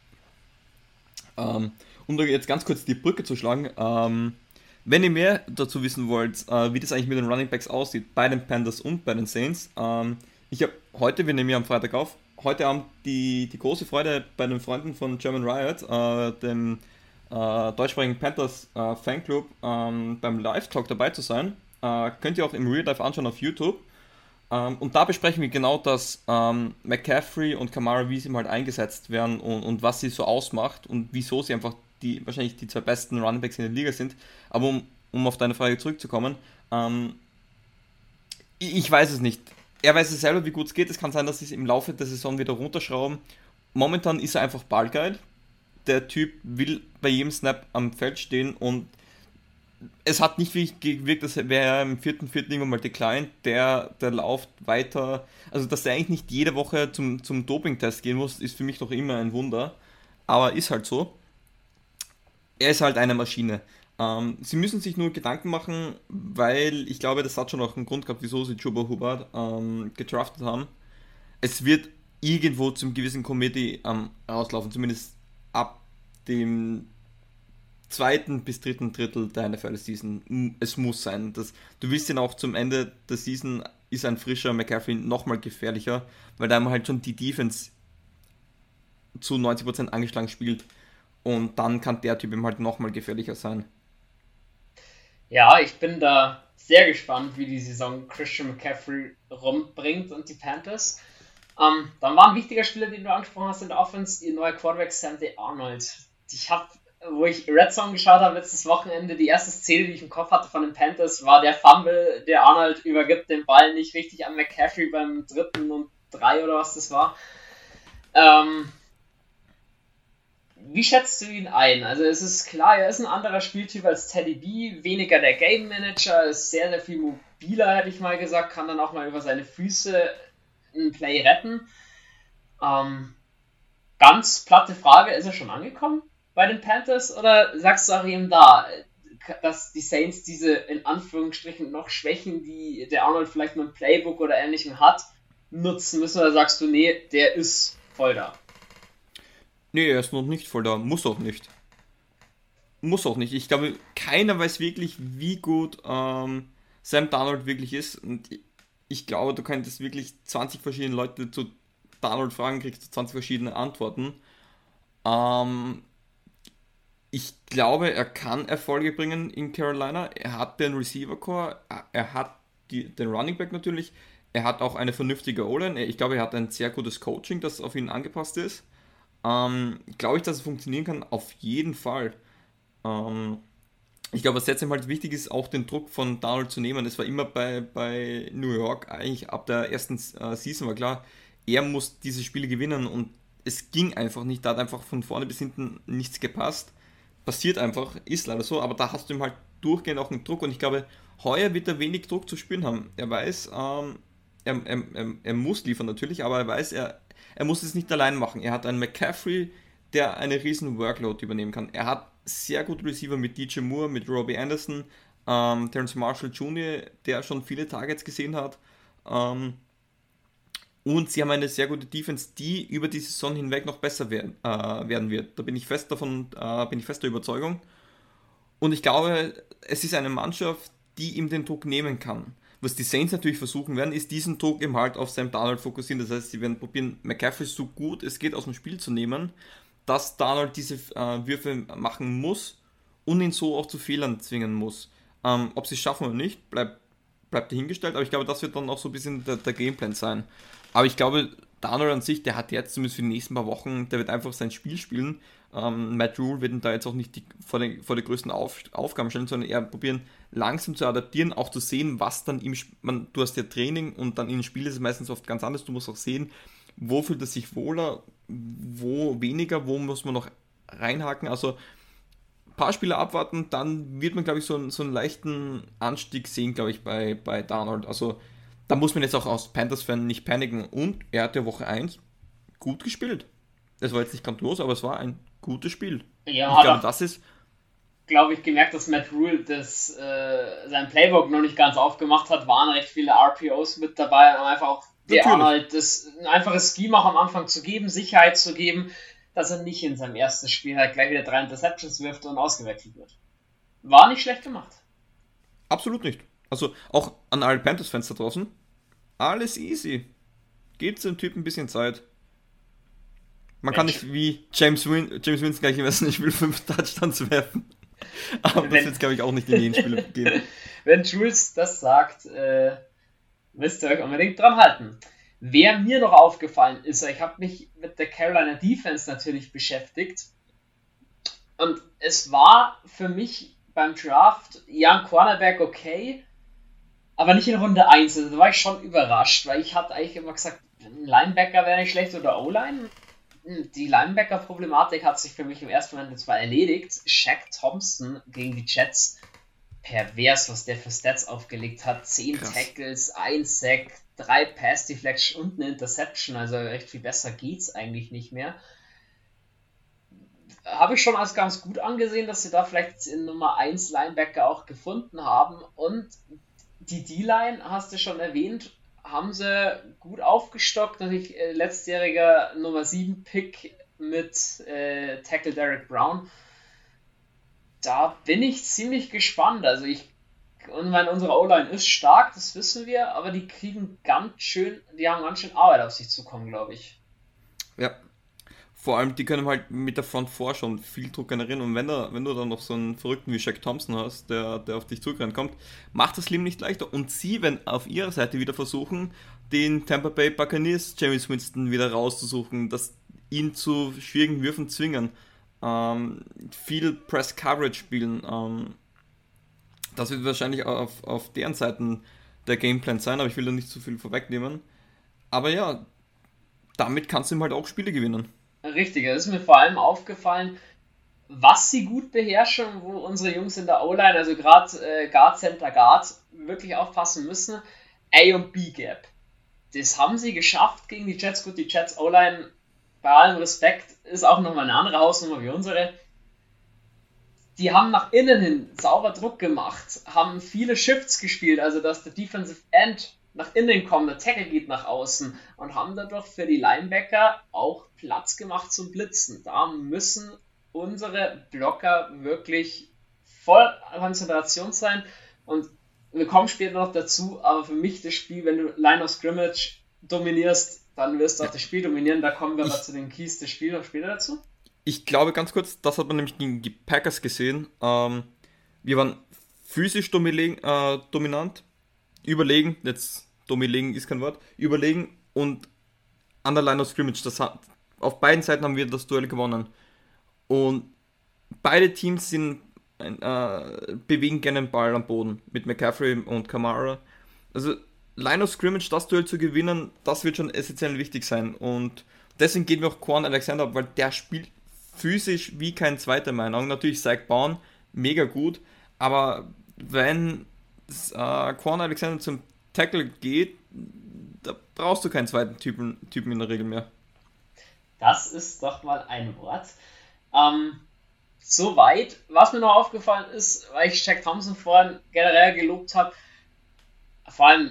Ähm, um da jetzt ganz kurz die Brücke zu schlagen, ähm, wenn ihr mehr dazu wissen wollt, äh, wie das eigentlich mit den Running Backs aussieht, bei den Panthers und bei den Saints, ähm, ich habe heute, wir nehmen ja am Freitag auf, heute Abend die, die große Freude bei den Freunden von German Riot, äh, dem äh, deutschsprachigen Panthers äh, Fanclub, ähm, beim Live-Talk dabei zu sein. Äh, könnt ihr auch im Real Life anschauen auf YouTube. Ähm, und da besprechen wir genau das, ähm, McCaffrey und Kamara, wie sie mal eingesetzt werden und, und was sie so ausmacht und wieso sie einfach die wahrscheinlich die zwei besten Runningbacks in der Liga sind. Aber um, um auf deine Frage zurückzukommen, ähm, ich, ich weiß es nicht. Er weiß es selber, wie gut es geht. Es kann sein, dass sie es im Laufe der Saison wieder runterschrauben. Momentan ist er einfach ballgeil. Der Typ will bei jedem Snap am Feld stehen und es hat nicht wirklich gewirkt, als wäre er im vierten Viertel irgendwann mal declined, der, der läuft weiter, also dass er eigentlich nicht jede Woche zum, zum Doping-Test gehen muss, ist für mich doch immer ein Wunder, aber ist halt so. Er ist halt eine Maschine. Ähm, sie müssen sich nur Gedanken machen, weil ich glaube, das hat schon auch einen Grund gehabt, wieso sie Chuba Hubbard ähm, gedraftet haben. Es wird irgendwo zum gewissen Committee ähm, rauslaufen, zumindest ab dem zweiten bis dritten Drittel der N F L-Season. Es muss sein. Das, du willst ihn auch zum Ende der Season, ist ein frischer McCaffrey nochmal gefährlicher, weil da halt schon die Defense zu neunzig Prozent angeschlagen spielt und dann kann der Typ eben halt nochmal gefährlicher sein. Ja, ich bin da sehr gespannt, wie die Saison Christian McCaffrey rumbringt und die Panthers. Ähm, dann war ein wichtiger Spieler, den du angesprochen hast in der Offense, ihr neuer Quarterback Sam Darnold. Ich habe, wo ich Red Zone geschaut habe letztes Wochenende, die erste Szene, die ich im Kopf hatte von den Panthers, war der Fumble, der Arnold übergibt den Ball nicht richtig an McCaffrey beim dritten und drei oder was das war. Ähm, Wie schätzt du ihn ein? Also es ist klar, er ist ein anderer Spieltyp als Teddy B, weniger der Game Manager, ist sehr, sehr viel mobiler, hätte ich mal gesagt, kann dann auch mal über seine Füße ein Play retten. Ähm, ganz platte Frage, ist er schon angekommen bei den Panthers oder sagst du auch eben da, dass die Saints diese in Anführungsstrichen noch Schwächen, die der Arnold vielleicht mit einem Playbook oder ähnlichem hat, nutzen müssen, oder sagst du, nee, der ist voll da? Nee, er ist noch nicht voll da. Muss auch nicht. Muss auch nicht. Ich glaube, keiner weiß wirklich, wie gut ähm, Sam Darnold wirklich ist. Und ich glaube, du könntest wirklich zwanzig verschiedene Leute zu Darnold fragen, kriegst du zwanzig verschiedene Antworten. Ähm, ich glaube, er kann Erfolge bringen in Carolina. Er hat den Receiver Core, er hat die, den Running Back natürlich. Er hat auch eine vernünftige O-Line. Ich glaube, er hat ein sehr gutes Coaching, das auf ihn angepasst ist. Ähm, glaube ich, dass es funktionieren kann? Auf jeden Fall. Ähm, ich glaube, was jetzt halt wichtig ist, auch den Druck von Darnold zu nehmen. Es war immer bei, bei New York, eigentlich ab der ersten äh, Season war klar, er muss diese Spiele gewinnen und es ging einfach nicht. Da hat einfach von vorne bis hinten nichts gepasst. Passiert einfach, ist leider so, aber da hast du ihm halt durchgehend auch einen Druck und ich glaube, heuer wird er wenig Druck zu spüren haben. Er weiß, ähm, er, er, er, er muss liefern natürlich, aber er weiß, er, er muss es nicht allein machen. Er hat einen McCaffrey, der eine riesen Workload übernehmen kann. Er hat sehr gute Receiver mit D J Moore, mit Robbie Anderson, ähm, Terrence Marshall Junior, der schon viele Targets gesehen hat. Ähm, und sie haben eine sehr gute Defense, die über die Saison hinweg noch besser werden, äh, werden wird. Da bin ich fest davon, äh, bin ich fest der Überzeugung. Und ich glaube, es ist eine Mannschaft, die ihm den Druck nehmen kann. Was die Saints natürlich versuchen werden, ist diesen Druck eben halt auf Sam Darnold fokussieren. Das heißt, sie werden probieren, McCaffrey so gut es geht aus dem Spiel zu nehmen, dass Darnold diese äh, Würfe machen muss und ihn so auch zu Fehlern zwingen muss. Ähm, ob sie es schaffen oder nicht, bleibt, bleibt dahingestellt, aber ich glaube, das wird dann auch so ein bisschen der, der Gameplan sein. Aber ich glaube, Darnold an sich, der hat jetzt zumindest für die nächsten paar Wochen, der wird einfach sein Spiel spielen. Ähm, Matt Rule wird ihn da jetzt auch nicht die, vor, den, vor die größten Auf, Aufgaben stellen, sondern eher probieren, langsam zu adaptieren, auch zu sehen, was dann im Spiel, du hast ja Training und dann im Spiel ist es meistens oft ganz anders, du musst auch sehen, wo fühlt er sich wohler, wo weniger, wo muss man noch reinhaken, also ein paar Spiele abwarten, dann wird man, glaube ich, so, einen- so einen leichten Anstieg sehen, glaube ich, bei, bei Darnold, also da muss man jetzt auch als Panthers-Fan nicht paniken und er hat ja Woche eins gut gespielt. Es war jetzt nicht grandios, aber es war ein gutes Spiel. Ja, Und ich hat glaube, auch, das ist glaube ich, gemerkt, dass Matt Rule das, äh, sein Playbook noch nicht ganz aufgemacht hat, waren recht viele R P Os mit dabei, um einfach auch der natürlich. Arnold das ein einfaches Scheme auch am Anfang zu geben, Sicherheit zu geben, dass er nicht in seinem ersten Spiel halt gleich wieder drei Interceptions wirft und ausgewechselt wird. War nicht schlecht gemacht. Absolut nicht. Also auch an alle Panthers-Fans da draußen. Alles easy. Gebt dem Typen ein bisschen Zeit. Man kann Mensch, nicht wie James, Win James Winston gleich im ersten Spiel fünf Touchdowns werfen. Aber das wenn, wird es, glaube ich, auch nicht in jedem Spiel gehen. wenn Jules das sagt, äh, müsst ihr euch unbedingt dran halten. Wer mir noch aufgefallen ist, ich habe mich mit der Carolina Defense natürlich beschäftigt und es war für mich beim Draft, ja, ein Cornerback okay, aber nicht in Runde eins. Also da war ich schon überrascht, weil ich hatte eigentlich immer gesagt, ein Linebacker wäre nicht schlecht oder O-Line. Die Linebacker-Problematik hat sich für mich im ersten Moment zwar erledigt. Shaq Thompson gegen die Jets, pervers, was der für Stats aufgelegt hat. Zehn Krass. Tackles, ein Sack, drei Pass-Deflection und eine Interception. Also recht viel besser geht's eigentlich nicht mehr. Habe ich schon als ganz gut angesehen, dass sie da vielleicht in Nummer eins Linebacker auch gefunden haben. Und die D-Line, hast du schon erwähnt, haben sie gut aufgestockt. Natürlich äh, letztjähriger Nummer sieben Pick mit äh, Tackle Derek Brown. Da bin ich ziemlich gespannt. Also ich, und meine, unsere O-Line ist stark, das wissen wir, aber die kriegen ganz schön, die haben ganz schön Arbeit auf sich zukommen, glaube ich. Ja. Vor allem, die können halt mit der Front Four schon viel Druck generieren. Und wenn, da, wenn du dann noch so einen Verrückten wie Shaq Thompson hast, der, der auf dich zurückrennen kommt, macht das Leben nicht leichter. Und sie werden auf ihrer Seite wieder versuchen, den Tampa Bay Buccaneers James Winston wieder rauszusuchen, dass ihn zu schwierigen Würfen zwingen. Ähm, viel Press Coverage spielen. Ähm, das wird wahrscheinlich auf, auf deren Seiten der Gameplan sein, aber ich will da nicht zu viel vorwegnehmen. Aber ja, damit kannst du ihm halt auch Spiele gewinnen. Richtig, es ist mir vor allem aufgefallen, was sie gut beherrschen, wo unsere Jungs in der O-Line, also gerade äh, Guard, Center, Guard, wirklich aufpassen müssen. A und B-Gap. Das haben sie geschafft gegen die Jets. Gut, die Jets O-Line, bei allem Respekt, ist auch nochmal eine andere Hausnummer wie unsere. Die haben nach innen hin sauber Druck gemacht, haben viele Shifts gespielt, also dass der Defensive End nach innen kommt, der Tackle geht nach außen und haben dadurch für die Linebacker auch Platz gemacht zum Blitzen. Da müssen unsere Blocker wirklich voll Konzentration sein und wir kommen später noch dazu, aber für mich das Spiel, wenn du Line of Scrimmage dominierst, dann wirst du auch Ja. das Spiel dominieren. Da kommen wir aber Ich, zu den Keys des Spiels noch später dazu. ich glaube ganz kurz, das hat man nämlich gegen die Packers gesehen. Ähm, wir waren physisch domilegen, äh, dominant, überlegen, jetzt domilegen ist kein Wort, überlegen und an der Line of Scrimmage, das hat, auf beiden Seiten haben wir das Duell gewonnen. Und beide Teams sind, äh, bewegen gerne den Ball am Boden mit McCaffrey und Kamara. Also Line of Scrimmage, das Duell zu gewinnen, das wird schon essentiell wichtig sein. Und deswegen geht mir auch Quan Alexander ab, weil der spielt physisch wie kein zweiter in meinen Augen. Natürlich Zach Baun, mega gut, aber wenn äh, Quan Alexander zum Tackle geht, da brauchst du keinen zweiten Typen, Typen in der Regel mehr. Das ist doch mal ein Wort. Ähm, Soweit. Was mir noch aufgefallen ist, weil ich Jack Thompson vorhin generell gelobt habe, vor allem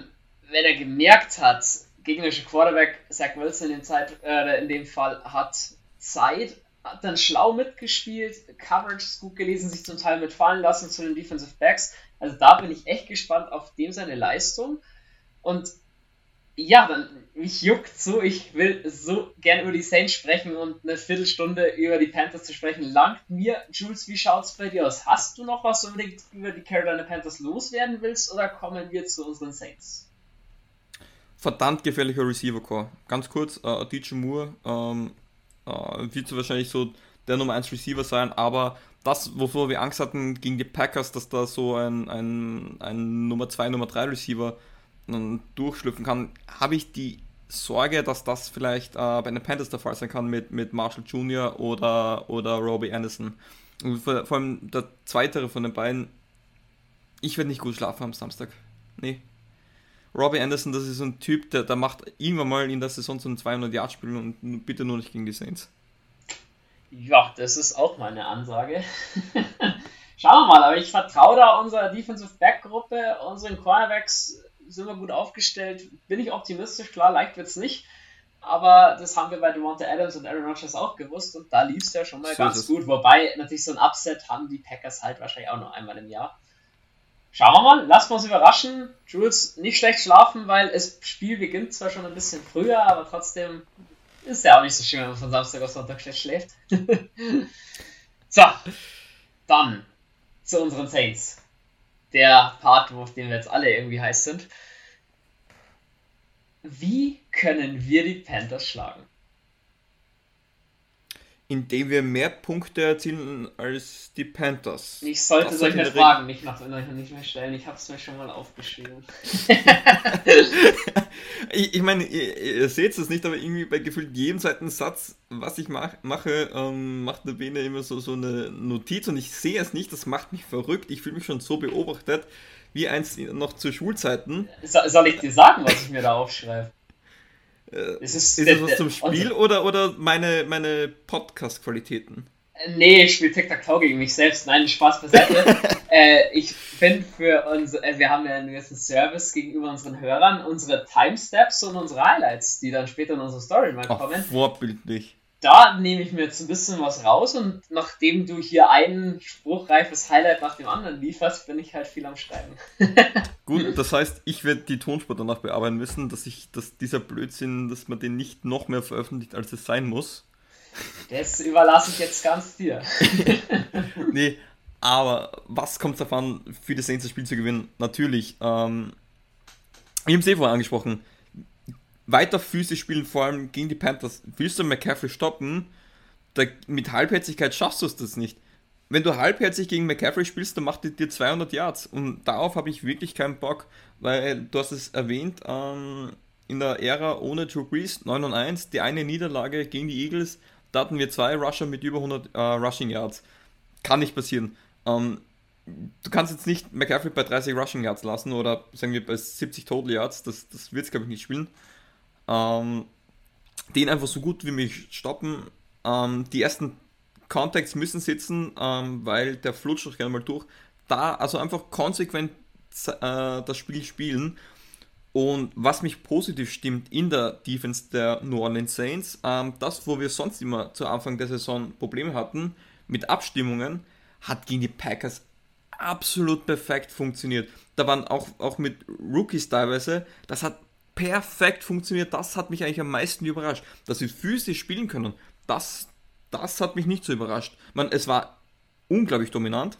wenn er gemerkt hat, gegnerische Quarterback, Zach Wilson in dem, Zeit, äh, in dem Fall, hat Zeit, hat dann schlau mitgespielt, Coverage ist gut gelesen, sich zum Teil mitfallen lassen zu den Defensive Backs. Also da bin ich echt gespannt auf dem seine Leistung. Und ja, dann, mich juckt so, ich will so gern über die Saints sprechen und eine Viertelstunde über die Panthers zu sprechen. Langt mir. Jules, wie schaut's bei dir aus? Hast du noch was unbedingt über die Carolina Panthers loswerden willst oder kommen wir zu unseren Saints? Verdammt gefährlicher Receiver-Core. Ganz kurz, äh, D J Moore ähm, äh, wird wahrscheinlich so der Nummer eins Receiver sein, aber das, wovor wir Angst hatten gegen die Packers, dass da so ein, ein, ein Nummer zwei, Nummer drei Receiver durchschlüpfen kann, habe ich die Sorge, dass das vielleicht äh, bei den Panthers der Fall sein kann mit, mit Marshall Junior oder, oder Robbie Anderson. Und vor, vor allem der zweitere von den beiden, ich werde nicht gut schlafen am Samstag. Nee. Robbie Anderson, das ist so ein Typ, der, der macht irgendwann mal in der Saison so ein zweihundert Yard Spiel und bitte nur nicht gegen die Saints. Ja, das ist auch meine Ansage. Schauen wir mal, aber ich vertraue da unserer Defensive Back Gruppe, unseren Cornerbacks sind wir gut aufgestellt. Bin ich optimistisch, klar, leicht wird es nicht. Aber das haben wir bei Devonta Adams und Aaron Rodgers auch gewusst und da lief es ja schon mal so ganz gut. Wobei natürlich so ein Upset haben die Packers halt wahrscheinlich auch noch einmal im Jahr. Schauen wir mal, lassen wir uns überraschen. Jules, nicht schlecht schlafen, weil das Spiel beginnt zwar schon ein bisschen früher, aber trotzdem ist ja auch nicht so schön, wenn man von Samstag auf Sonntag schlecht schläft. So, dann zu unseren Saints. Der Part, auf den wir jetzt alle irgendwie heiß sind. Wie können wir die Panthers schlagen? Indem wir mehr Punkte erzielen als die Panthers. Ich sollte solche Regel... Fragen nicht, nach, nicht mehr stellen. Ich habe es mir schon mal aufgeschrieben. ich, ich meine, ihr, ihr seht es nicht, aber irgendwie bei gefühlt jedem zweiten Satz, was ich mach, mache, ähm, macht der Bene immer so, so eine Notiz und ich sehe es nicht. Das macht mich verrückt. Ich fühle mich schon so beobachtet, wie eins noch zu Schulzeiten. So, soll ich dir sagen, was ich mir da aufschreibe? Ist, ist das was zum Spiel oder, oder meine, meine Podcast-Qualitäten? Nee, ich spiele Tic-Tac-Toe gegen mich selbst. Nein, Spaß beiseite. äh, ich bin für uns, äh, wir haben ja einen gewissen Service gegenüber unseren Hörern, unsere Timesteps und unsere Highlights, die dann später in unsere Story mal kommen. Ach, vorbildlich. Da nehme ich mir jetzt ein bisschen was raus und nachdem du hier ein spruchreifes Highlight nach dem anderen lieferst, bin ich halt viel am Schreiben. Gut, das heißt, ich werde die Tonspur danach bearbeiten müssen, dass ich, dass dieser Blödsinn, dass man den nicht noch mehr veröffentlicht, als es sein muss. Das überlasse ich jetzt ganz dir. Nee, aber was kommt davon, für das Saints das Spiel zu gewinnen? Natürlich, ähm, ich habe es eh vorher angesprochen, weiter physisch spielen, vor allem gegen die Panthers. Willst du McCaffrey stoppen? Da, mit Halbherzigkeit schaffst du es das nicht. Wenn du halbherzig gegen McCaffrey spielst, dann macht er dir zweihundert Yards. Und darauf habe ich wirklich keinen Bock, weil du hast es erwähnt, ähm, in der Ära ohne Drew Brees, neun und eins, die eine Niederlage gegen die Eagles, da hatten wir zwei Rusher mit über hundert äh, Rushing Yards. Kann nicht passieren. Ähm, du kannst jetzt nicht McCaffrey bei dreißig Rushing Yards lassen oder sagen wir bei siebzig Total Yards, das, das wird es glaube ich nicht spielen. Ähm, den einfach so gut wie möglich stoppen. Ähm, die ersten Contacts müssen sitzen, ähm, weil der flutscht doch gerne mal durch. Da, also einfach konsequent äh, das Spiel spielen. Und was mich positiv stimmt in der Defense der New Orleans Saints, ähm, das, wo wir sonst immer zu Anfang der Saison Probleme hatten, mit Abstimmungen, hat gegen die Packers absolut perfekt funktioniert. Da waren auch, auch mit Rookies teilweise, das hat perfekt funktioniert. Das hat mich eigentlich am meisten überrascht. Dass sie physisch spielen können, das, das hat mich nicht so überrascht. Man, es war unglaublich dominant.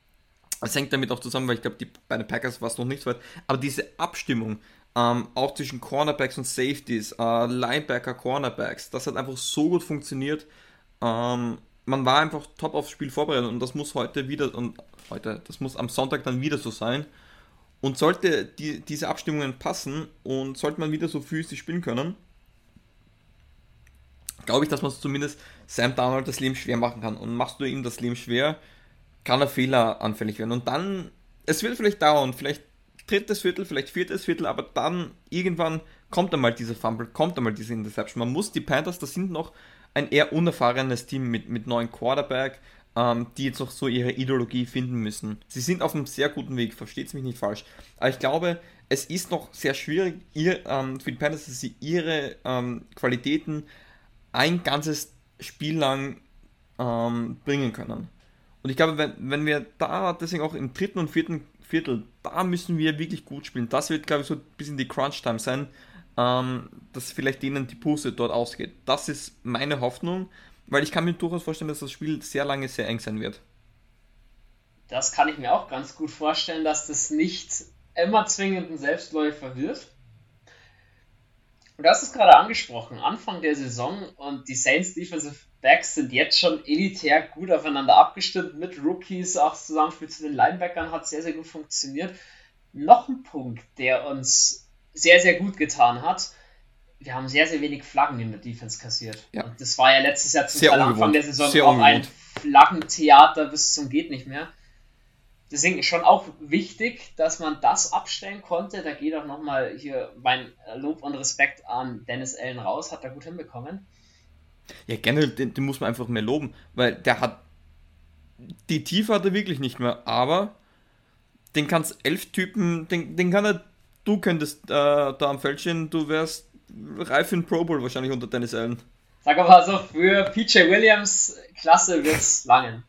Es hängt damit auch zusammen, weil ich glaube, bei den Packers war es noch nicht so weit. Aber diese Abstimmung, ähm, auch zwischen Cornerbacks und Safeties, äh, Linebacker, Cornerbacks, das hat einfach so gut funktioniert. Ähm, man war einfach top aufs Spiel vorbereitet und das muss heute wieder, und heute, das muss am Sonntag dann wieder so sein. Und sollte die, diese Abstimmungen passen und sollte man wieder so physisch spielen können, glaube ich, dass man zumindest Sam Darnold das Leben schwer machen kann. Und machst du ihm das Leben schwer, kann er fehleranfällig werden. Und dann, es wird vielleicht dauern, vielleicht drittes Viertel, vielleicht viertes Viertel, aber dann irgendwann kommt einmal dieser Fumble, kommt einmal diese Interception. Man muss die Panthers, das sind noch ein eher unerfahrenes Team mit, mit neuen Quarterback. ähm, die jetzt noch so ihre Ideologie finden müssen. Sie sind auf einem sehr guten Weg, versteht mich nicht falsch. Aber ich glaube, es ist noch sehr schwierig ihr, ähm, für die Panthers, dass sie ihre ähm, Qualitäten ein ganzes Spiel lang ähm, bringen können. Und ich glaube, wenn, wenn wir da, deswegen auch im dritten und vierten Viertel, da müssen wir wirklich gut spielen. Das wird, glaube ich, so ein bisschen die Crunch-Time sein, ähm, dass vielleicht denen die Puste dort ausgeht. Das ist meine Hoffnung, weil ich kann mir durchaus vorstellen, dass das Spiel sehr lange sehr eng sein wird. Das kann ich mir auch ganz gut vorstellen, dass das nicht immer zwingend ein Selbstläufer wird. Und du hast es gerade angesprochen, Anfang der Saison und die Saints Defensive Backs sind jetzt schon elitär gut aufeinander abgestimmt mit Rookies, auch das Zusammenspiel zu den Linebackern hat sehr, sehr gut funktioniert. Noch ein Punkt, der uns sehr, sehr gut getan hat, wir haben sehr, sehr wenig Flaggen in der Defense kassiert. Ja. Und das war ja letztes Jahr zum Sehr Teil ungewohnt. Anfang der Saison Sehr auch ein ungewohnt. Flaggentheater bis zum geht nicht mehr. Deswegen ist schon auch wichtig, dass man das abstellen konnte. Da geht auch nochmal hier mein Lob und Respekt an Dennis Allen raus, hat er gut hinbekommen. Ja, generell, den, den muss man einfach mehr loben, weil der hat, die Tiefe hat er wirklich nicht mehr, aber den kannst elf Typen, den, den kann er, du könntest äh, da am Feld stehen, du wärst reif für den Pro Bowl wahrscheinlich unter Dennis Allen. Sag aber so, für P J Williams Klasse wird's langen.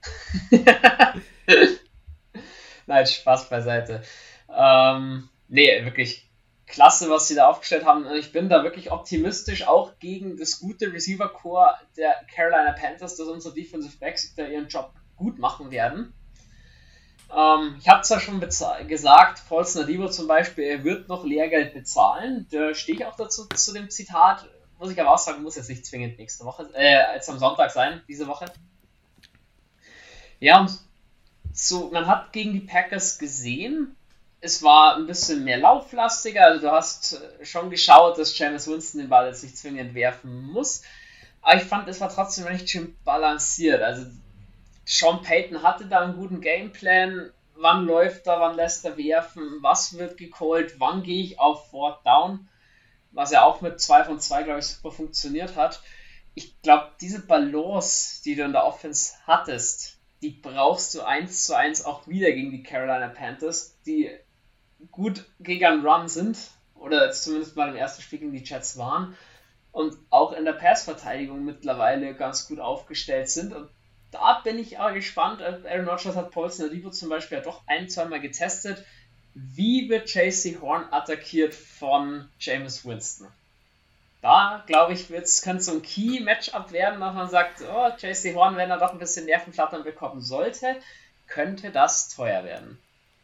Nein, Spaß beiseite. Ähm, nee, wirklich klasse, was sie da aufgestellt haben. Und ich bin da wirklich optimistisch, auch gegen das gute Receiver-Core der Carolina Panthers, dass unsere Defensive Backs da ihren Job gut machen werden. Ähm, ich habe zwar schon gesagt, Paulson Adebo zum Beispiel, er wird noch Lehrgeld bezahlen. Da stehe ich auch dazu zu dem Zitat. Muss ich aber auch sagen, muss jetzt nicht zwingend nächste Woche, äh, als am Sonntag sein, diese Woche. Ja, und so, man hat gegen die Packers gesehen, es war ein bisschen mehr lauflastiger, also du hast schon geschaut, dass Jameis Winston den Ball jetzt nicht zwingend werfen muss, aber ich fand, es war trotzdem recht schön balanciert, also Sean Payton hatte da einen guten Gameplan, wann läuft er, wann lässt er werfen, was wird gecallt, wann gehe ich auf Fourth Down, was ja auch mit zwei von zwei, glaube ich, super funktioniert hat. Ich glaube, diese Balance, die du in der Offense hattest, die brauchst du eins zu eins auch wieder gegen die Carolina Panthers, die gut gegen einen Run sind, oder zumindest mal im ersten Spiel gegen die Jets waren, und auch in der Passverteidigung mittlerweile ganz gut aufgestellt sind. Und da bin ich auch gespannt. Aaron Rodgers hat Paulson Adebo zum Beispiel ja doch ein, zweimal getestet. Wie wird J C Horn attackiert von Jameis Winston? Da, glaube ich, könnte so ein Key-Matchup werden, dass man sagt, oh, J C Horn, wenn er doch ein bisschen Nervenflattern bekommen sollte, könnte das teuer werden.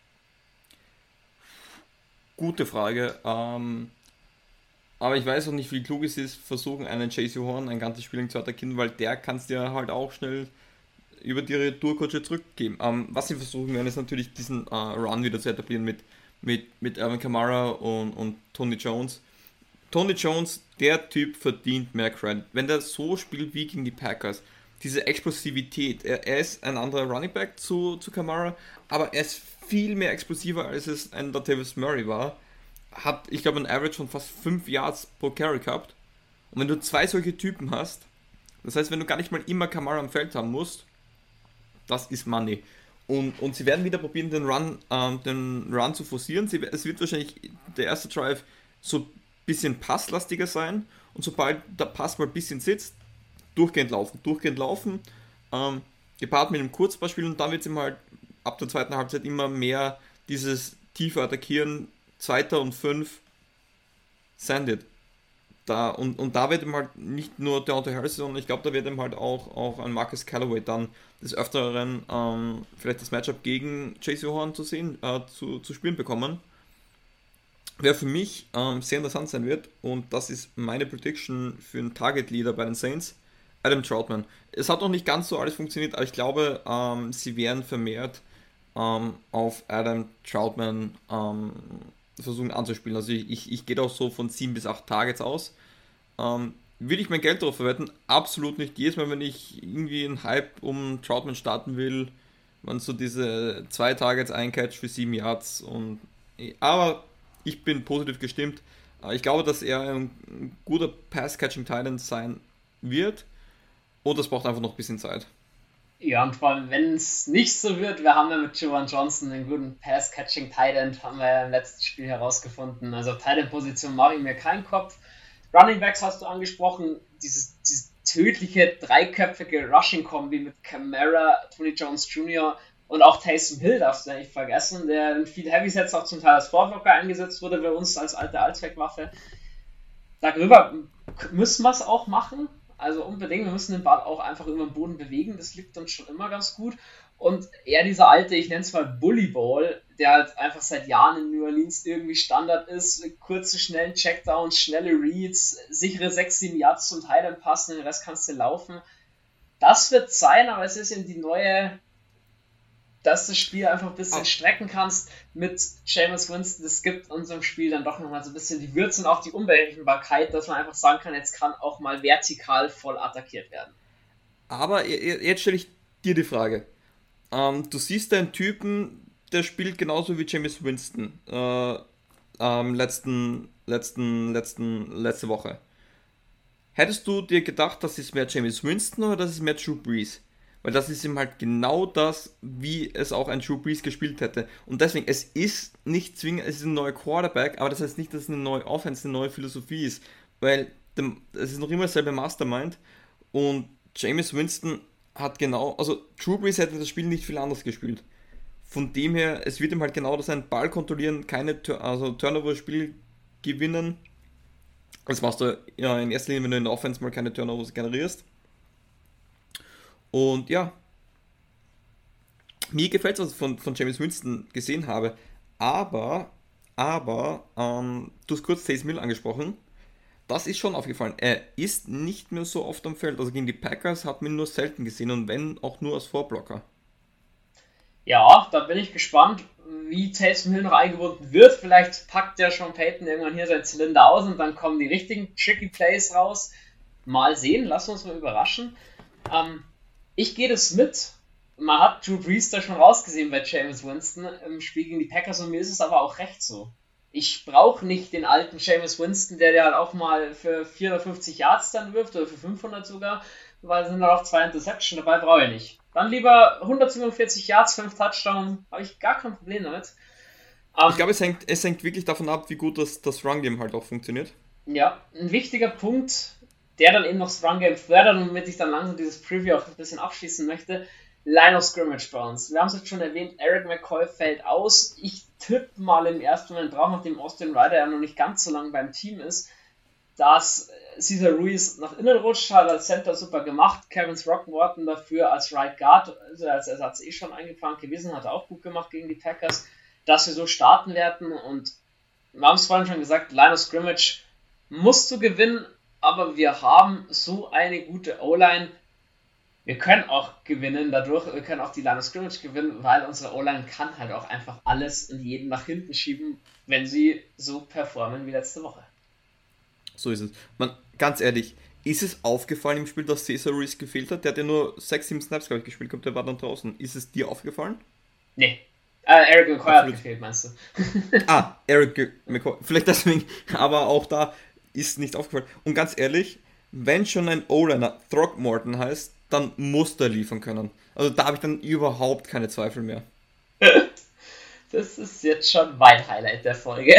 Gute Frage. Ähm, aber ich weiß auch nicht, wie klug es ist, versuchen einen J C Horn ein ganzes Spiel lang zu attackieren, weil der kann es dir halt auch schnell über die Retourkutsche zurückgeben. Ähm, was sie versuchen werden, ist natürlich diesen äh, Run wieder zu etablieren mit, mit, mit Alvin Kamara und, und Tony Jones. Tony Jones, der Typ verdient mehr Credit. Wenn der so spielt wie gegen die Packers, diese Explosivität, er, er ist ein anderer Running Back zu, zu Kamara, aber er ist viel mehr explosiver, als es ein Latavius Murray war. Hat, ich glaube, ein Average von fast fünf Yards pro Carry gehabt. Und wenn du zwei solche Typen hast, das heißt, wenn du gar nicht mal immer Kamara am Feld haben musst, das ist Money. Und, und sie werden wieder probieren, den Run, ähm, den Run zu forcieren. Sie, es wird wahrscheinlich der erste Drive so bisschen passlastiger sein, und sobald der Pass mal ein bisschen sitzt, durchgehend laufen, durchgehend laufen, ähm, gepaart mit einem Kurzballspiel, und dann wird es ihm halt ab der zweiten Halbzeit immer mehr dieses tiefe Attackieren, zweiter und fünf, send it. Da, und, und da wird ihm halt nicht nur Deontay Harris, sondern ich glaube, da wird ihm halt auch, auch ein Marcus Callaway dann des Öfteren ähm, vielleicht das Matchup gegen J C Horn zu sehen, äh, zu, zu spielen bekommen. Wer für mich ähm, sehr interessant sein wird, und das ist meine Prediction für einen Target Leader bei den Saints, Adam Troutman. Es hat noch nicht ganz so alles funktioniert, aber ich glaube, ähm, sie werden vermehrt ähm, auf Adam Troutman ähm, versuchen anzuspielen. Also ich, ich, ich gehe auch so von sieben bis acht Targets aus. Ähm, will ich mein Geld darauf verwenden? Absolut nicht. Jedes Mal, wenn ich irgendwie einen Hype um Troutman starten will, man so diese zwei Targets eincatch für sieben Yards. Und, aber ich bin positiv gestimmt. Ich glaube, dass er ein guter Pass-Catching-Titan sein wird. Und das braucht einfach noch ein bisschen Zeit. Ja, und vor allem, wenn es nicht so wird, wir haben ja mit Juwan Johnson einen guten Pass-Catching-Tight End, haben wir ja im letzten Spiel herausgefunden. Also Tight End-Position mache ich mir keinen Kopf. Running Backs hast du angesprochen, dieses, dieses tödliche, dreiköpfige Rushing-Kombi mit Kamara, Tony Jones Junior und auch Taysom Hill darfst du ja nicht vergessen, der in viel Heavy-Sets auch zum Teil als Vorblocker eingesetzt wurde bei uns als alte Allzweckwaffe. Darüber müssen wir es auch machen. Also unbedingt, wir müssen den Ball auch einfach über den Boden bewegen, das liegt uns schon immer ganz gut. Und er, dieser alte, ich nenne es mal Bullyball, der halt einfach seit Jahren in New Orleans irgendwie Standard ist, kurze, schnellen Checkdowns, schnelle Reads, sichere sechs, sieben Yards zum Teil passen, den Rest kannst du laufen. Das wird sein, aber es ist eben die neue, dass du das Spiel einfach ein bisschen strecken kannst mit Jameis Winston. Das gibt unserem Spiel dann doch nochmal so ein bisschen die Würze und auch die Unberechenbarkeit, dass man einfach sagen kann, jetzt kann auch mal vertikal voll attackiert werden. Aber jetzt stelle ich dir die Frage. Ähm, du siehst einen Typen, der spielt genauso wie Jameis Winston äh, ähm, letzten, letzten, letzten, letzte Woche. Hättest du dir gedacht, das ist mehr Jameis Winston oder das ist mehr Drew Brees? Weil das ist ihm halt genau das, wie es auch ein Drew Brees gespielt hätte. Und deswegen, es ist nicht zwingend, es ist ein neuer Quarterback, aber das heißt nicht, dass es eine neue Offense, eine neue Philosophie ist. Weil es ist noch immer dasselbe Mastermind und Jameis Winston hat genau, also Drew Brees hätte das Spiel nicht viel anders gespielt. Von dem her, es wird ihm halt genau das sein, Ball kontrollieren, keine also Turnover-Spiel gewinnen. Das machst du ja in erster Linie, wenn du in der Offense mal keine Turnovers generierst. Und ja, mir gefällt es, was ich von, von Jameis Winston gesehen habe. Aber, aber, ähm, du hast kurz Taysom Hill angesprochen. Das ist schon aufgefallen. Er ist nicht mehr so oft am Feld. Also gegen die Packers hat man ihn nur selten gesehen und wenn auch nur als Vorblocker. Ja, da bin ich gespannt, wie Taysom Hill noch eingebunden wird. Vielleicht packt der Sean Payton irgendwann hier seinen Zylinder aus und dann kommen die richtigen tricky Plays raus. Mal sehen, lassen wir uns mal überraschen. Ähm, Ich gehe das mit. Man hat Drew Brees da schon rausgesehen bei Jameis Winston im Spiel gegen die Packers und mir ist es aber auch recht so. Ich brauche nicht den alten Jameis Winston, der der halt auch mal für vierhundertfünfzig Yards dann wirft oder für fünfhundert sogar, weil es sind dann auch zwei Interceptions dabei, brauche ich nicht. Dann lieber hundertsiebenundvierzig Yards, fünf Touchdowns, habe ich gar kein Problem damit. Um, ich glaube, es hängt, es hängt wirklich davon ab, wie gut das, das Run-Game halt auch funktioniert. Ja, ein wichtiger Punkt, der dann eben noch das Run-Game fördert und womit ich dann langsam dieses Preview auch ein bisschen abschließen möchte. Line of Scrimmage bei uns. Wir haben es jetzt schon erwähnt, Eric McCoy fällt aus. Ich tippe mal im ersten Moment drauf, nachdem Austin Ryder ja noch nicht ganz so lange beim Team ist, dass Cesar Ruiz nach innen rutscht, hat als Center super gemacht. Kevin Throckmorton dafür als Right Guard, also als Ersatz eh schon eingeplant gewesen, hat er auch gut gemacht gegen die Packers, dass wir so starten werden. Und wir haben es vorhin schon gesagt, Line of Scrimmage musst du gewinnen, aber wir haben so eine gute O-Line. Wir können auch gewinnen dadurch, wir können auch die Line of Scrimmage gewinnen, weil unsere O-Line kann halt auch einfach alles und jeden nach hinten schieben, wenn sie so performen wie letzte Woche. So ist es. Man, ganz ehrlich, ist es aufgefallen im Spiel, dass Cesar Ruiz gefehlt hat? Der hat ja nur sechs, sieben Snaps, glaube ich, gespielt, kommt, der war dann draußen. Ist es dir aufgefallen? Nee. Äh, Eric McCoy hat gefehlt, meinst du? ah, Eric McCoy. Vielleicht deswegen, aber auch da ist nicht aufgefallen. Und ganz ehrlich, wenn schon ein O-Liner Throckmorton heißt, dann muss der liefern können. Also da habe ich dann überhaupt keine Zweifel mehr. Das ist jetzt schon mein Highlight der Folge.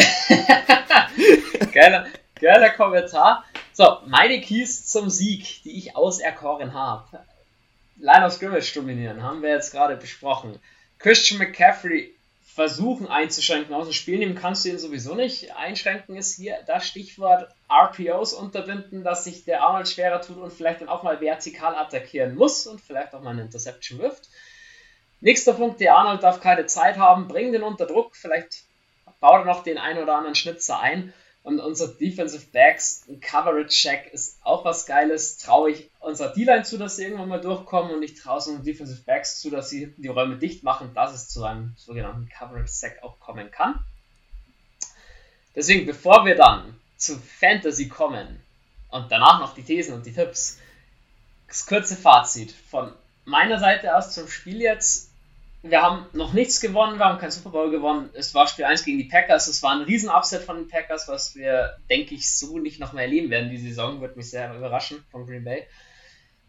geiler, geiler Kommentar. So, meine Keys zum Sieg, die ich auserkoren habe. Line of Scrimmage dominieren, haben wir jetzt gerade besprochen. Christian McCaffrey versuchen einzuschränken. Aus dem Spiel nehmen kannst du ihn sowieso nicht. Einschränken ist hier das Stichwort. R P Os unterbinden, dass sich der Arnold schwerer tut und vielleicht dann auch mal vertikal attackieren muss und vielleicht auch mal eine Interception wirft. Nächster Punkt, der Arnold darf keine Zeit haben, bring den unter Druck, vielleicht baut er noch den einen oder anderen Schnitzer ein. Und unser Defensive Backs, ein Coverage-Check ist auch was Geiles. Traue ich unserer D-Line zu, dass sie irgendwann mal durchkommen und ich traue es unseren Defensive Backs zu, dass sie hinten die Räume dicht machen, dass es zu einem sogenannten Coverage-Check auch kommen kann. Deswegen, bevor wir dann zu Fantasy kommen und danach noch die Thesen und die Tipps, das kurze Fazit von meiner Seite aus zum Spiel jetzt. Wir haben noch nichts gewonnen, wir haben keinen Super Bowl gewonnen. Es war Spiel eins gegen die Packers, es war ein riesen Upset von den Packers, was wir, denke ich, so nicht noch mehr erleben werden. Die Saison wird mich sehr überraschen von Green Bay.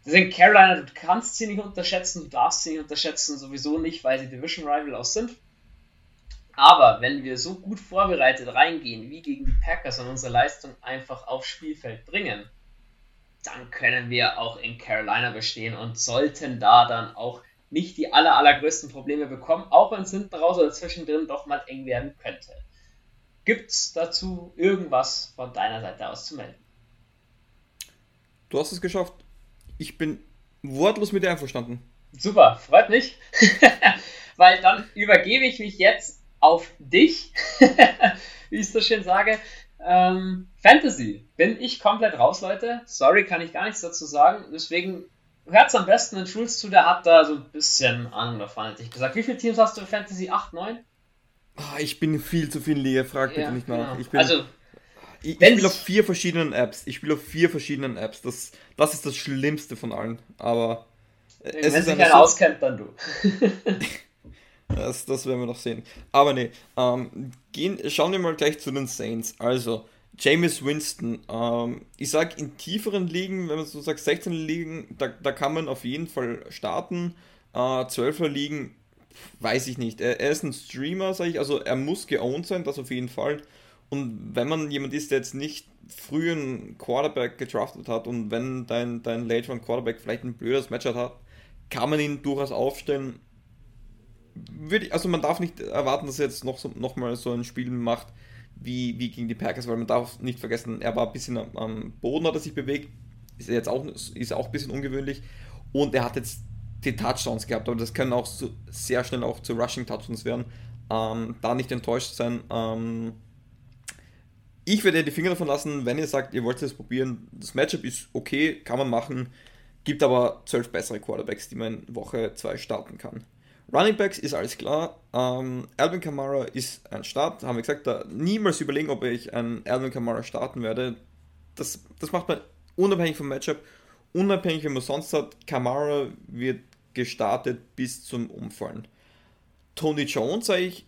Deswegen Carolina, du kannst sie nicht unterschätzen, du darfst sie nicht unterschätzen, sowieso nicht, weil sie Division Rival auch sind. Aber wenn wir so gut vorbereitet reingehen, wie gegen die Packers und unsere Leistung einfach aufs Spielfeld bringen, dann können wir auch in Carolina bestehen und sollten da dann auch nicht die aller, allergrößten Probleme bekommen, auch wenn es hinten raus oder zwischendrin doch mal eng werden könnte. Gibt es dazu irgendwas von deiner Seite aus zu melden? Du hast es geschafft. Ich bin wortlos mit dir einverstanden. Super, freut mich, weil dann übergebe ich mich jetzt auf dich, wie ich so schön sage. Ähm, Fantasy, bin ich komplett raus, Leute. Sorry, kann ich gar nichts dazu sagen. Deswegen hört's am besten in Schulz zu, der hat da so ein bisschen Ahnung davon, hätte ich gesagt. Wie viele Teams hast du für Fantasy? acht, neun? Ah, ich bin viel zu viel Liga, frag bitte Ja, nicht nach. genau. Ich bin. Also, Ich, ich wenn spiele auf vier verschiedenen Apps. Ich spiele auf vier verschiedenen Apps. Das, das ist das Schlimmste von allen. Aber äh, es ist sich eine keiner so. auskennt, dann du. Das, das werden wir noch sehen. Aber nee, ähm, gehen, schauen wir mal gleich zu den Saints. Also, Jameis Winston. Ähm, ich sag in tieferen Ligen, wenn man so sagt, sechzehn Ligen, da, da kann man auf jeden Fall starten. Äh, zwölfer Ligen, weiß ich nicht. Er, er ist ein Streamer, sage ich. Also, er muss geowned sein, das auf jeden Fall. Und wenn man jemand ist, der jetzt nicht früh einen Quarterback gedraftet hat und wenn dein, dein Late Round Quarterback vielleicht ein blödes Matchup hat, kann man ihn durchaus aufstellen. Würde ich, also man darf nicht erwarten, dass er jetzt noch, so, noch mal so ein Spiel macht wie, wie gegen die Packers, weil man darf nicht vergessen, er war ein bisschen am, am Boden, hat er sich bewegt, ist er jetzt auch, ist auch ein bisschen ungewöhnlich und er hat jetzt die Touchdowns gehabt, aber das können auch so, sehr schnell auch zu Rushing Touchdowns werden. Ähm, da nicht enttäuscht sein. Ähm, ich werde die Finger davon lassen, wenn ihr sagt, ihr wollt es probieren. Das Matchup ist okay, kann man machen. Gibt aber zwölf bessere Quarterbacks, die man in Woche zwei starten kann. Running Backs ist alles klar. Ähm, Alvin Kamara ist ein Start. Haben wir gesagt, da niemals überlegen, ob ich einen Alvin Kamara starten werde. Das, das macht man unabhängig vom Matchup, unabhängig, wenn man sonst hat. Kamara wird gestartet bis zum Umfallen. Tony Jones, sage ich,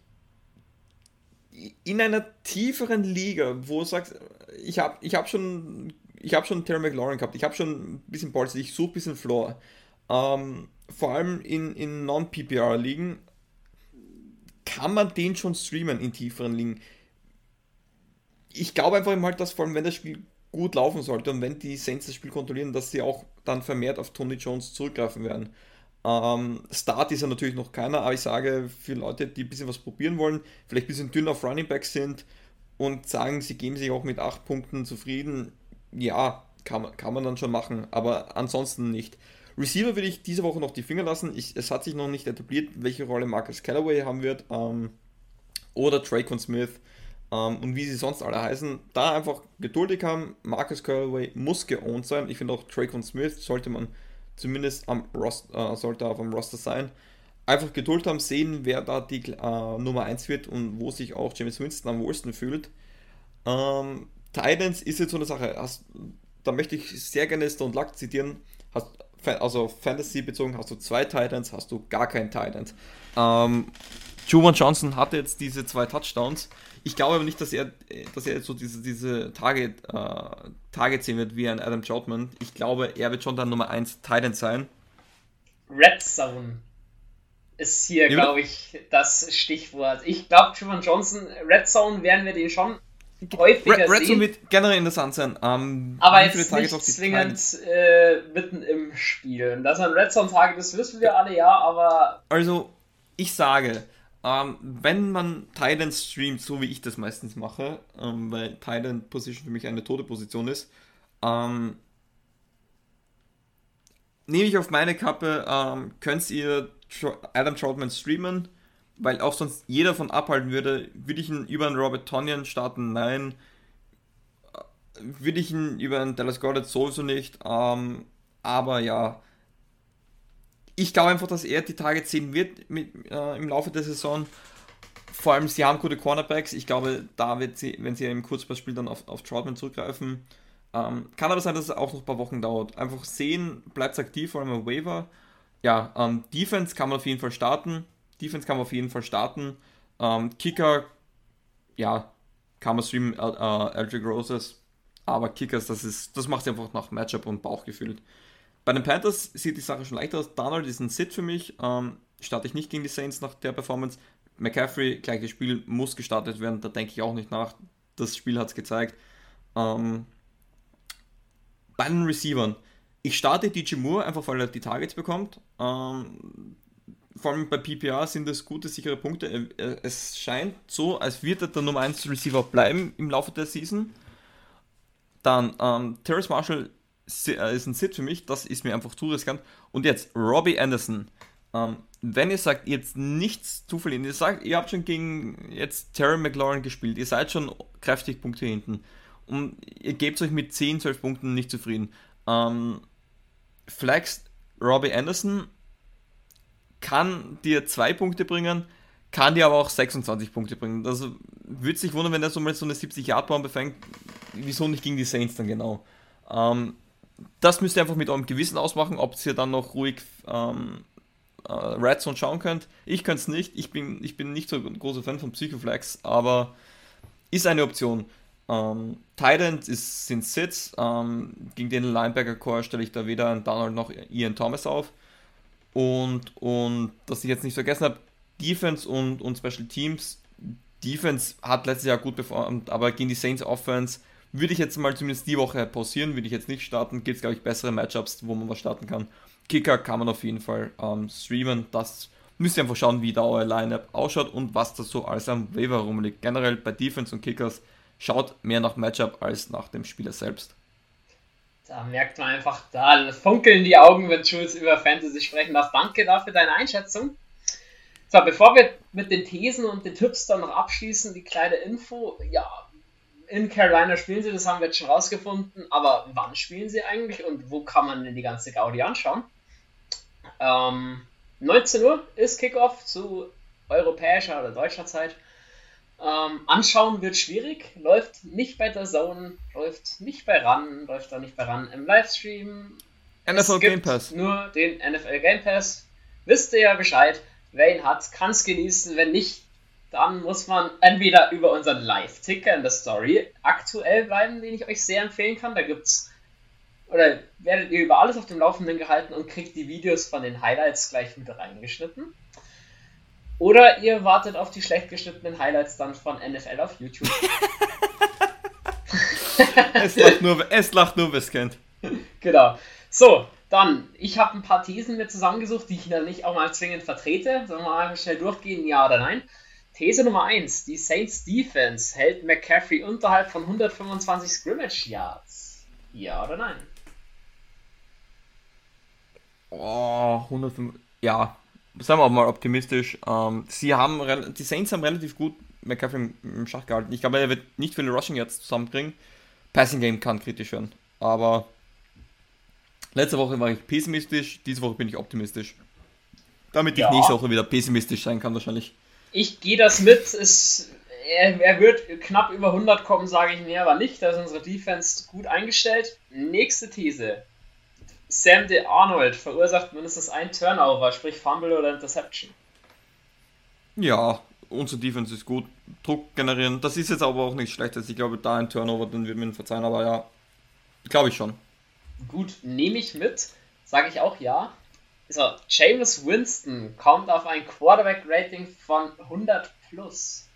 in einer tieferen Liga, wo du sagst, ich habe ich hab schon, ich hab schon Terry McLaurin gehabt, ich habe schon ein bisschen Balls, ich suche ein bisschen Floor. Ähm, vor allem in, in Non-P P R-Ligen kann man den schon streamen in tieferen Ligen. Ich glaube einfach halt, dass vor allem, wenn das Spiel gut laufen sollte und wenn die Saints das Spiel kontrollieren, dass sie auch dann vermehrt auf Tony Jones zurückgreifen werden. Ähm, Start ist ja natürlich noch keiner, aber ich sage, für Leute, die ein bisschen was probieren wollen, vielleicht ein bisschen dünn auf Running Back sind und sagen, sie geben sich auch mit acht Punkten zufrieden, ja, kann man, kann man dann schon machen, aber ansonsten nicht. Receiver will ich diese Woche noch die Finger lassen. Ich, es hat sich noch nicht etabliert, welche Rolle Marcus Callaway haben wird ähm, oder Traquan Smith ähm, und wie sie sonst alle heißen. Da einfach geduldig haben. Marcus Callaway muss geowned sein. Ich finde auch Traquan Smith sollte man zumindest am Roster, äh, sollte auf dem Roster sein. Einfach Geduld haben, sehen, wer da die äh, Nummer eins wird und wo sich auch James Winston am wohlsten fühlt. Ähm, Titans ist jetzt so eine Sache. Hast, da möchte ich sehr gerne Stone Luck zitieren. Hast, also Fantasy bezogen hast du zwei Titans, hast du gar keinen Titans. Ähm, Juwan Johnson hatte jetzt diese zwei Touchdowns. Ich glaube aber nicht, dass er, dass er jetzt so diese, diese Target, äh, Target sehen wird wie ein Adam Troutman. Ich glaube, er wird schon dann Nummer eins Titan sein. Red Zone ist hier, glaube ich, das Stichwort. Ich glaube, Juwan Johnson, Red Zone werden wir den schon häufiger Red, Red sehen. Zone wird generell interessant sein. Ähm, aber wie viele jetzt Targets nicht auf die zwingend äh, mitten im Spiel. Dass er ein Red Zone Target ist, wissen wir alle, ja, aber... Also, ich sage, ähm, wenn man Titan streamt, so wie ich das meistens mache, ähm, weil Titan Position für mich eine tote Position ist, ähm, nehme ich auf meine Kappe, ähm, könnt ihr Adam Troutman streamen, weil auch sonst jeder von abhalten würde. Würde ich ihn über einen Robert Tonyan starten? Nein. Würde ich ihn über einen Dallas Goedert sowieso nicht. Ähm, aber ja, ich glaube einfach, dass er die Targets sehen wird mit, äh, im Laufe der Saison. Vor allem, sie haben gute Cornerbacks. Ich glaube, da wird sie, wenn sie im Kurzpassspiel dann auf, auf Troutman zurückgreifen. Ähm, kann aber sein, dass es auch noch ein paar Wochen dauert. Einfach sehen, bleibt aktiv, vor allem am Waiver. Ja, ähm, Defense kann man auf jeden Fall starten. Defense kann man auf jeden Fall starten. Ähm, Kicker, ja, kann man streamen, äh, Eldrick Roses. Aber Kickers, das ist, das macht einfach nach Matchup und Bauchgefühl. Bei den Panthers sieht die Sache schon leichter aus. Donald ist ein Sit für mich. Ähm, starte ich nicht gegen die Saints nach der Performance. McCaffrey, gleiches Spiel, muss gestartet werden. Da denke ich auch nicht nach. Das Spiel hat es gezeigt. Ähm, bei den Receivern. Ich starte D J Moore, einfach weil er die Targets bekommt. Ähm, vor allem bei P P R sind das gute, sichere Punkte. Es scheint so, als wird er der Nummer eins Receiver bleiben im Laufe der Season. Dann ähm, Terrace Marshall ist ein Sit für mich, das ist mir einfach zu riskant. Und jetzt Robbie Anderson. Ähm, wenn ihr sagt, ihr jetzt nichts zu verlieren, ihr sagt, ihr habt schon gegen jetzt Terry McLaurin gespielt, ihr seid schon kräftig Punkte hinten und ihr gebt euch mit zehn, zwölf Punkten nicht zufrieden. Ähm, Flex Robbie Anderson kann dir zwei Punkte bringen, kann dir aber auch sechsundzwanzig Punkte bringen. Also würde sich wundern, wenn er so mal so eine siebzig-Yard-Bombe fängt. Wieso nicht gegen die Saints dann genau? Ähm, das müsst ihr einfach mit eurem Gewissen ausmachen, ob ihr dann noch ruhig ähm, äh, Red Zone schauen könnt. Ich könnte es nicht. Ich bin, ich bin nicht so ein großer Fan von Psychoflex, aber ist eine Option. Ähm, Tight ist, sind Sits. Ähm, gegen den Linebacker-Core stelle ich da weder einen Donald noch Ian Thomas auf. Und, und dass ich jetzt nicht vergessen habe, Defense und, und Special Teams. Defense hat letztes Jahr gut performt, aber gegen die Saints Offense würde ich jetzt mal zumindest die Woche pausieren, würde ich jetzt nicht starten. Gibt es, glaube ich, bessere Matchups, wo man was starten kann. Kicker kann man auf jeden Fall ähm, streamen. Das müsst ihr einfach schauen, wie da euer Lineup ausschaut und was da so alles am Waiver rumliegt. Generell bei Defense und Kickers schaut mehr nach Matchup als nach dem Spieler selbst. Da merkt man einfach, da funkeln die Augen, wenn Jules über Fantasy sprechen darf. Danke dafür deine Einschätzung. So, bevor wir mit den Thesen und den Tipps dann noch abschließen, die kleine Info. Ja, in Carolina spielen sie, das haben wir jetzt schon rausgefunden, aber wann spielen sie eigentlich und wo kann man denn die ganze Gaudi anschauen? Ähm, neunzehn Uhr ist Kickoff zu europäischer oder deutscher Zeit. Ähm, anschauen wird schwierig, läuft nicht bei der Zone, läuft nicht bei RAN, läuft auch nicht bei RAN im Livestream. N F L Game Pass. Nur den N F L Game Pass. Wisst ihr ja Bescheid, wer ihn hat, kann es genießen, wenn nicht, dann muss man entweder über unseren Live-Ticker in der Story aktuell bleiben, den ich euch sehr empfehlen kann. Da gibt's, oder werdet ihr über alles auf dem Laufenden gehalten und kriegt die Videos von den Highlights gleich mit reingeschnitten. Oder ihr wartet auf die schlecht geschnittenen Highlights dann von N F L auf YouTube. es, lacht nur, es lacht nur, wer es kennt. Genau. So, dann, ich habe ein paar Thesen mir zusammengesucht, die ich dann nicht auch mal zwingend vertrete. Sollen wir mal schnell durchgehen, ja oder nein? These Nummer eins. Die Saints Defense hält McCaffrey unterhalb von hundertfünfundzwanzig Scrimmage Yards. Ja oder nein? Oh, hundertfünf. Ja, sagen wir auch mal optimistisch. Ähm, sie haben, die Saints haben relativ gut McCaffrey im Schach gehalten. Ich glaube, er wird nicht viele Rushing Yards zusammenkriegen. Passing Game kann kritisch werden. Aber letzte Woche war ich pessimistisch, diese Woche bin ich optimistisch. Damit ja. Ich nächste Woche wieder pessimistisch sein kann wahrscheinlich. Ich gehe das mit. Es, er, er wird knapp über hundert kommen, sage ich mir aber nicht. Da ist unsere Defense gut eingestellt. Nächste These. Sam Darnold verursacht mindestens ein Turnover, sprich Fumble oder Interception. Ja, unsere Defense ist gut. Druck generieren. Das ist jetzt aber auch nicht schlecht. Also ich glaube, da ein Turnover, dann wird mir verzeihen. Aber ja, glaube ich schon. Gut, nehme ich mit. Sage ich auch ja. So, Jameis Winston kommt auf ein Quarterback-Rating von hundert plus.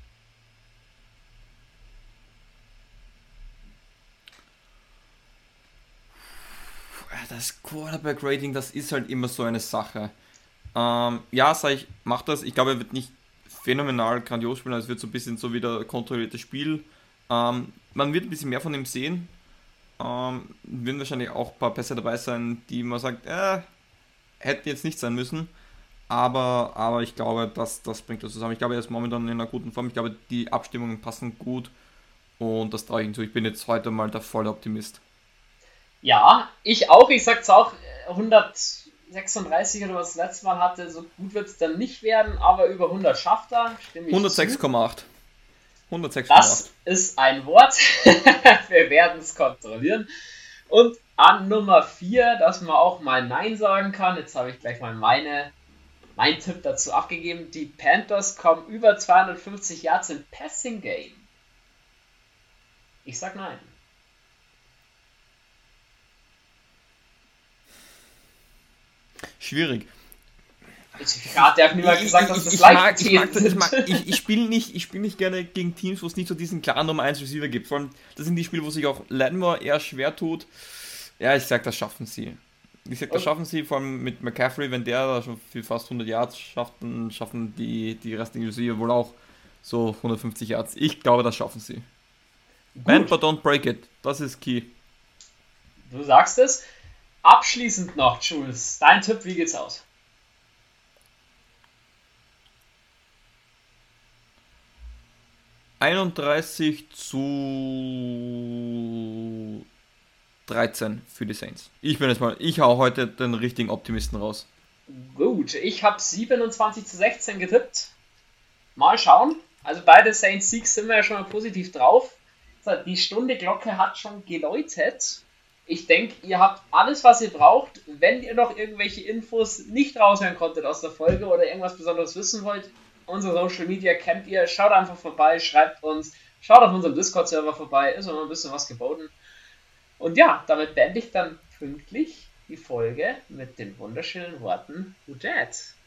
Das Quarterback-Rating, das ist halt immer so eine Sache. Ähm, ja, sag ich, mach das. Ich glaube, er wird nicht phänomenal grandios spielen, es wird so ein bisschen so wieder kontrolliertes Spiel. Ähm, man wird ein bisschen mehr von ihm sehen. Ähm, werden wahrscheinlich auch ein paar Pässe dabei sein, die man sagt, äh, hätten jetzt nicht sein müssen. Aber, aber ich glaube, das, das bringt das zusammen. Ich glaube, er ist momentan in einer guten Form. Ich glaube, die Abstimmungen passen gut. Und das traue ich ihm zu. Ich bin jetzt heute mal der volle Optimist. Ja, ich auch. Ich sag's auch, hundertsechsunddreißig oder was das letzte Mal hatte, so gut wird es dann nicht werden, aber über hundert schafft er. hundertsechs Komma acht. hundertsechs Komma acht. Das ist ein Wort. Wir werden es kontrollieren. Und an Nummer vier, dass man auch mal Nein sagen kann. Jetzt habe ich gleich mal meine, meinen Tipp dazu abgegeben. Die Panthers kommen über zweihundertfünfzig Yards im Passing Game. Ich sag nein. Schwierig. Ich habe ja niemand gesagt, dass ich, das ich, leicht ich, mag, ich, mag, ich, ich, ich spiele nicht, spiel nicht gerne gegen Teams, wo es nicht so diesen klaren Nummer eins Receiver gibt. Vor allem, das sind die Spiele, wo sich auch Lattimore eher schwer tut. Ja, ich sag, das schaffen sie. Ich sag, das schaffen sie, vor allem mit McCaffrey, wenn der da schon für fast hundert Yards schafft, dann schaffen die, die restlichen Receiver wohl auch so hundertfünfzig Yards. Ich glaube, das schaffen sie. Bend but don't break it. Das ist key. Du sagst es. Abschließend noch, Jules, dein Tipp, wie geht's aus? einunddreißig zu dreizehn für die Saints. Ich bin jetzt mal, ich hau heute den richtigen Optimisten raus. Gut, ich habe siebenundzwanzig zu sechzehn getippt. Mal schauen. Also beide Saints Siegs sind wir ja schon mal positiv drauf. Die Stunde Glocke hat schon geläutet. Ich denke, ihr habt alles, was ihr braucht. Wenn ihr noch irgendwelche Infos nicht raushören konntet aus der Folge oder irgendwas Besonderes wissen wollt, unsere Social Media kennt ihr. Schaut einfach vorbei, schreibt uns. Schaut auf unserem Discord-Server vorbei. Ist immer ein bisschen was geboten. Und ja, damit beende ich dann pünktlich die Folge mit den wunderschönen Worten Who Dat?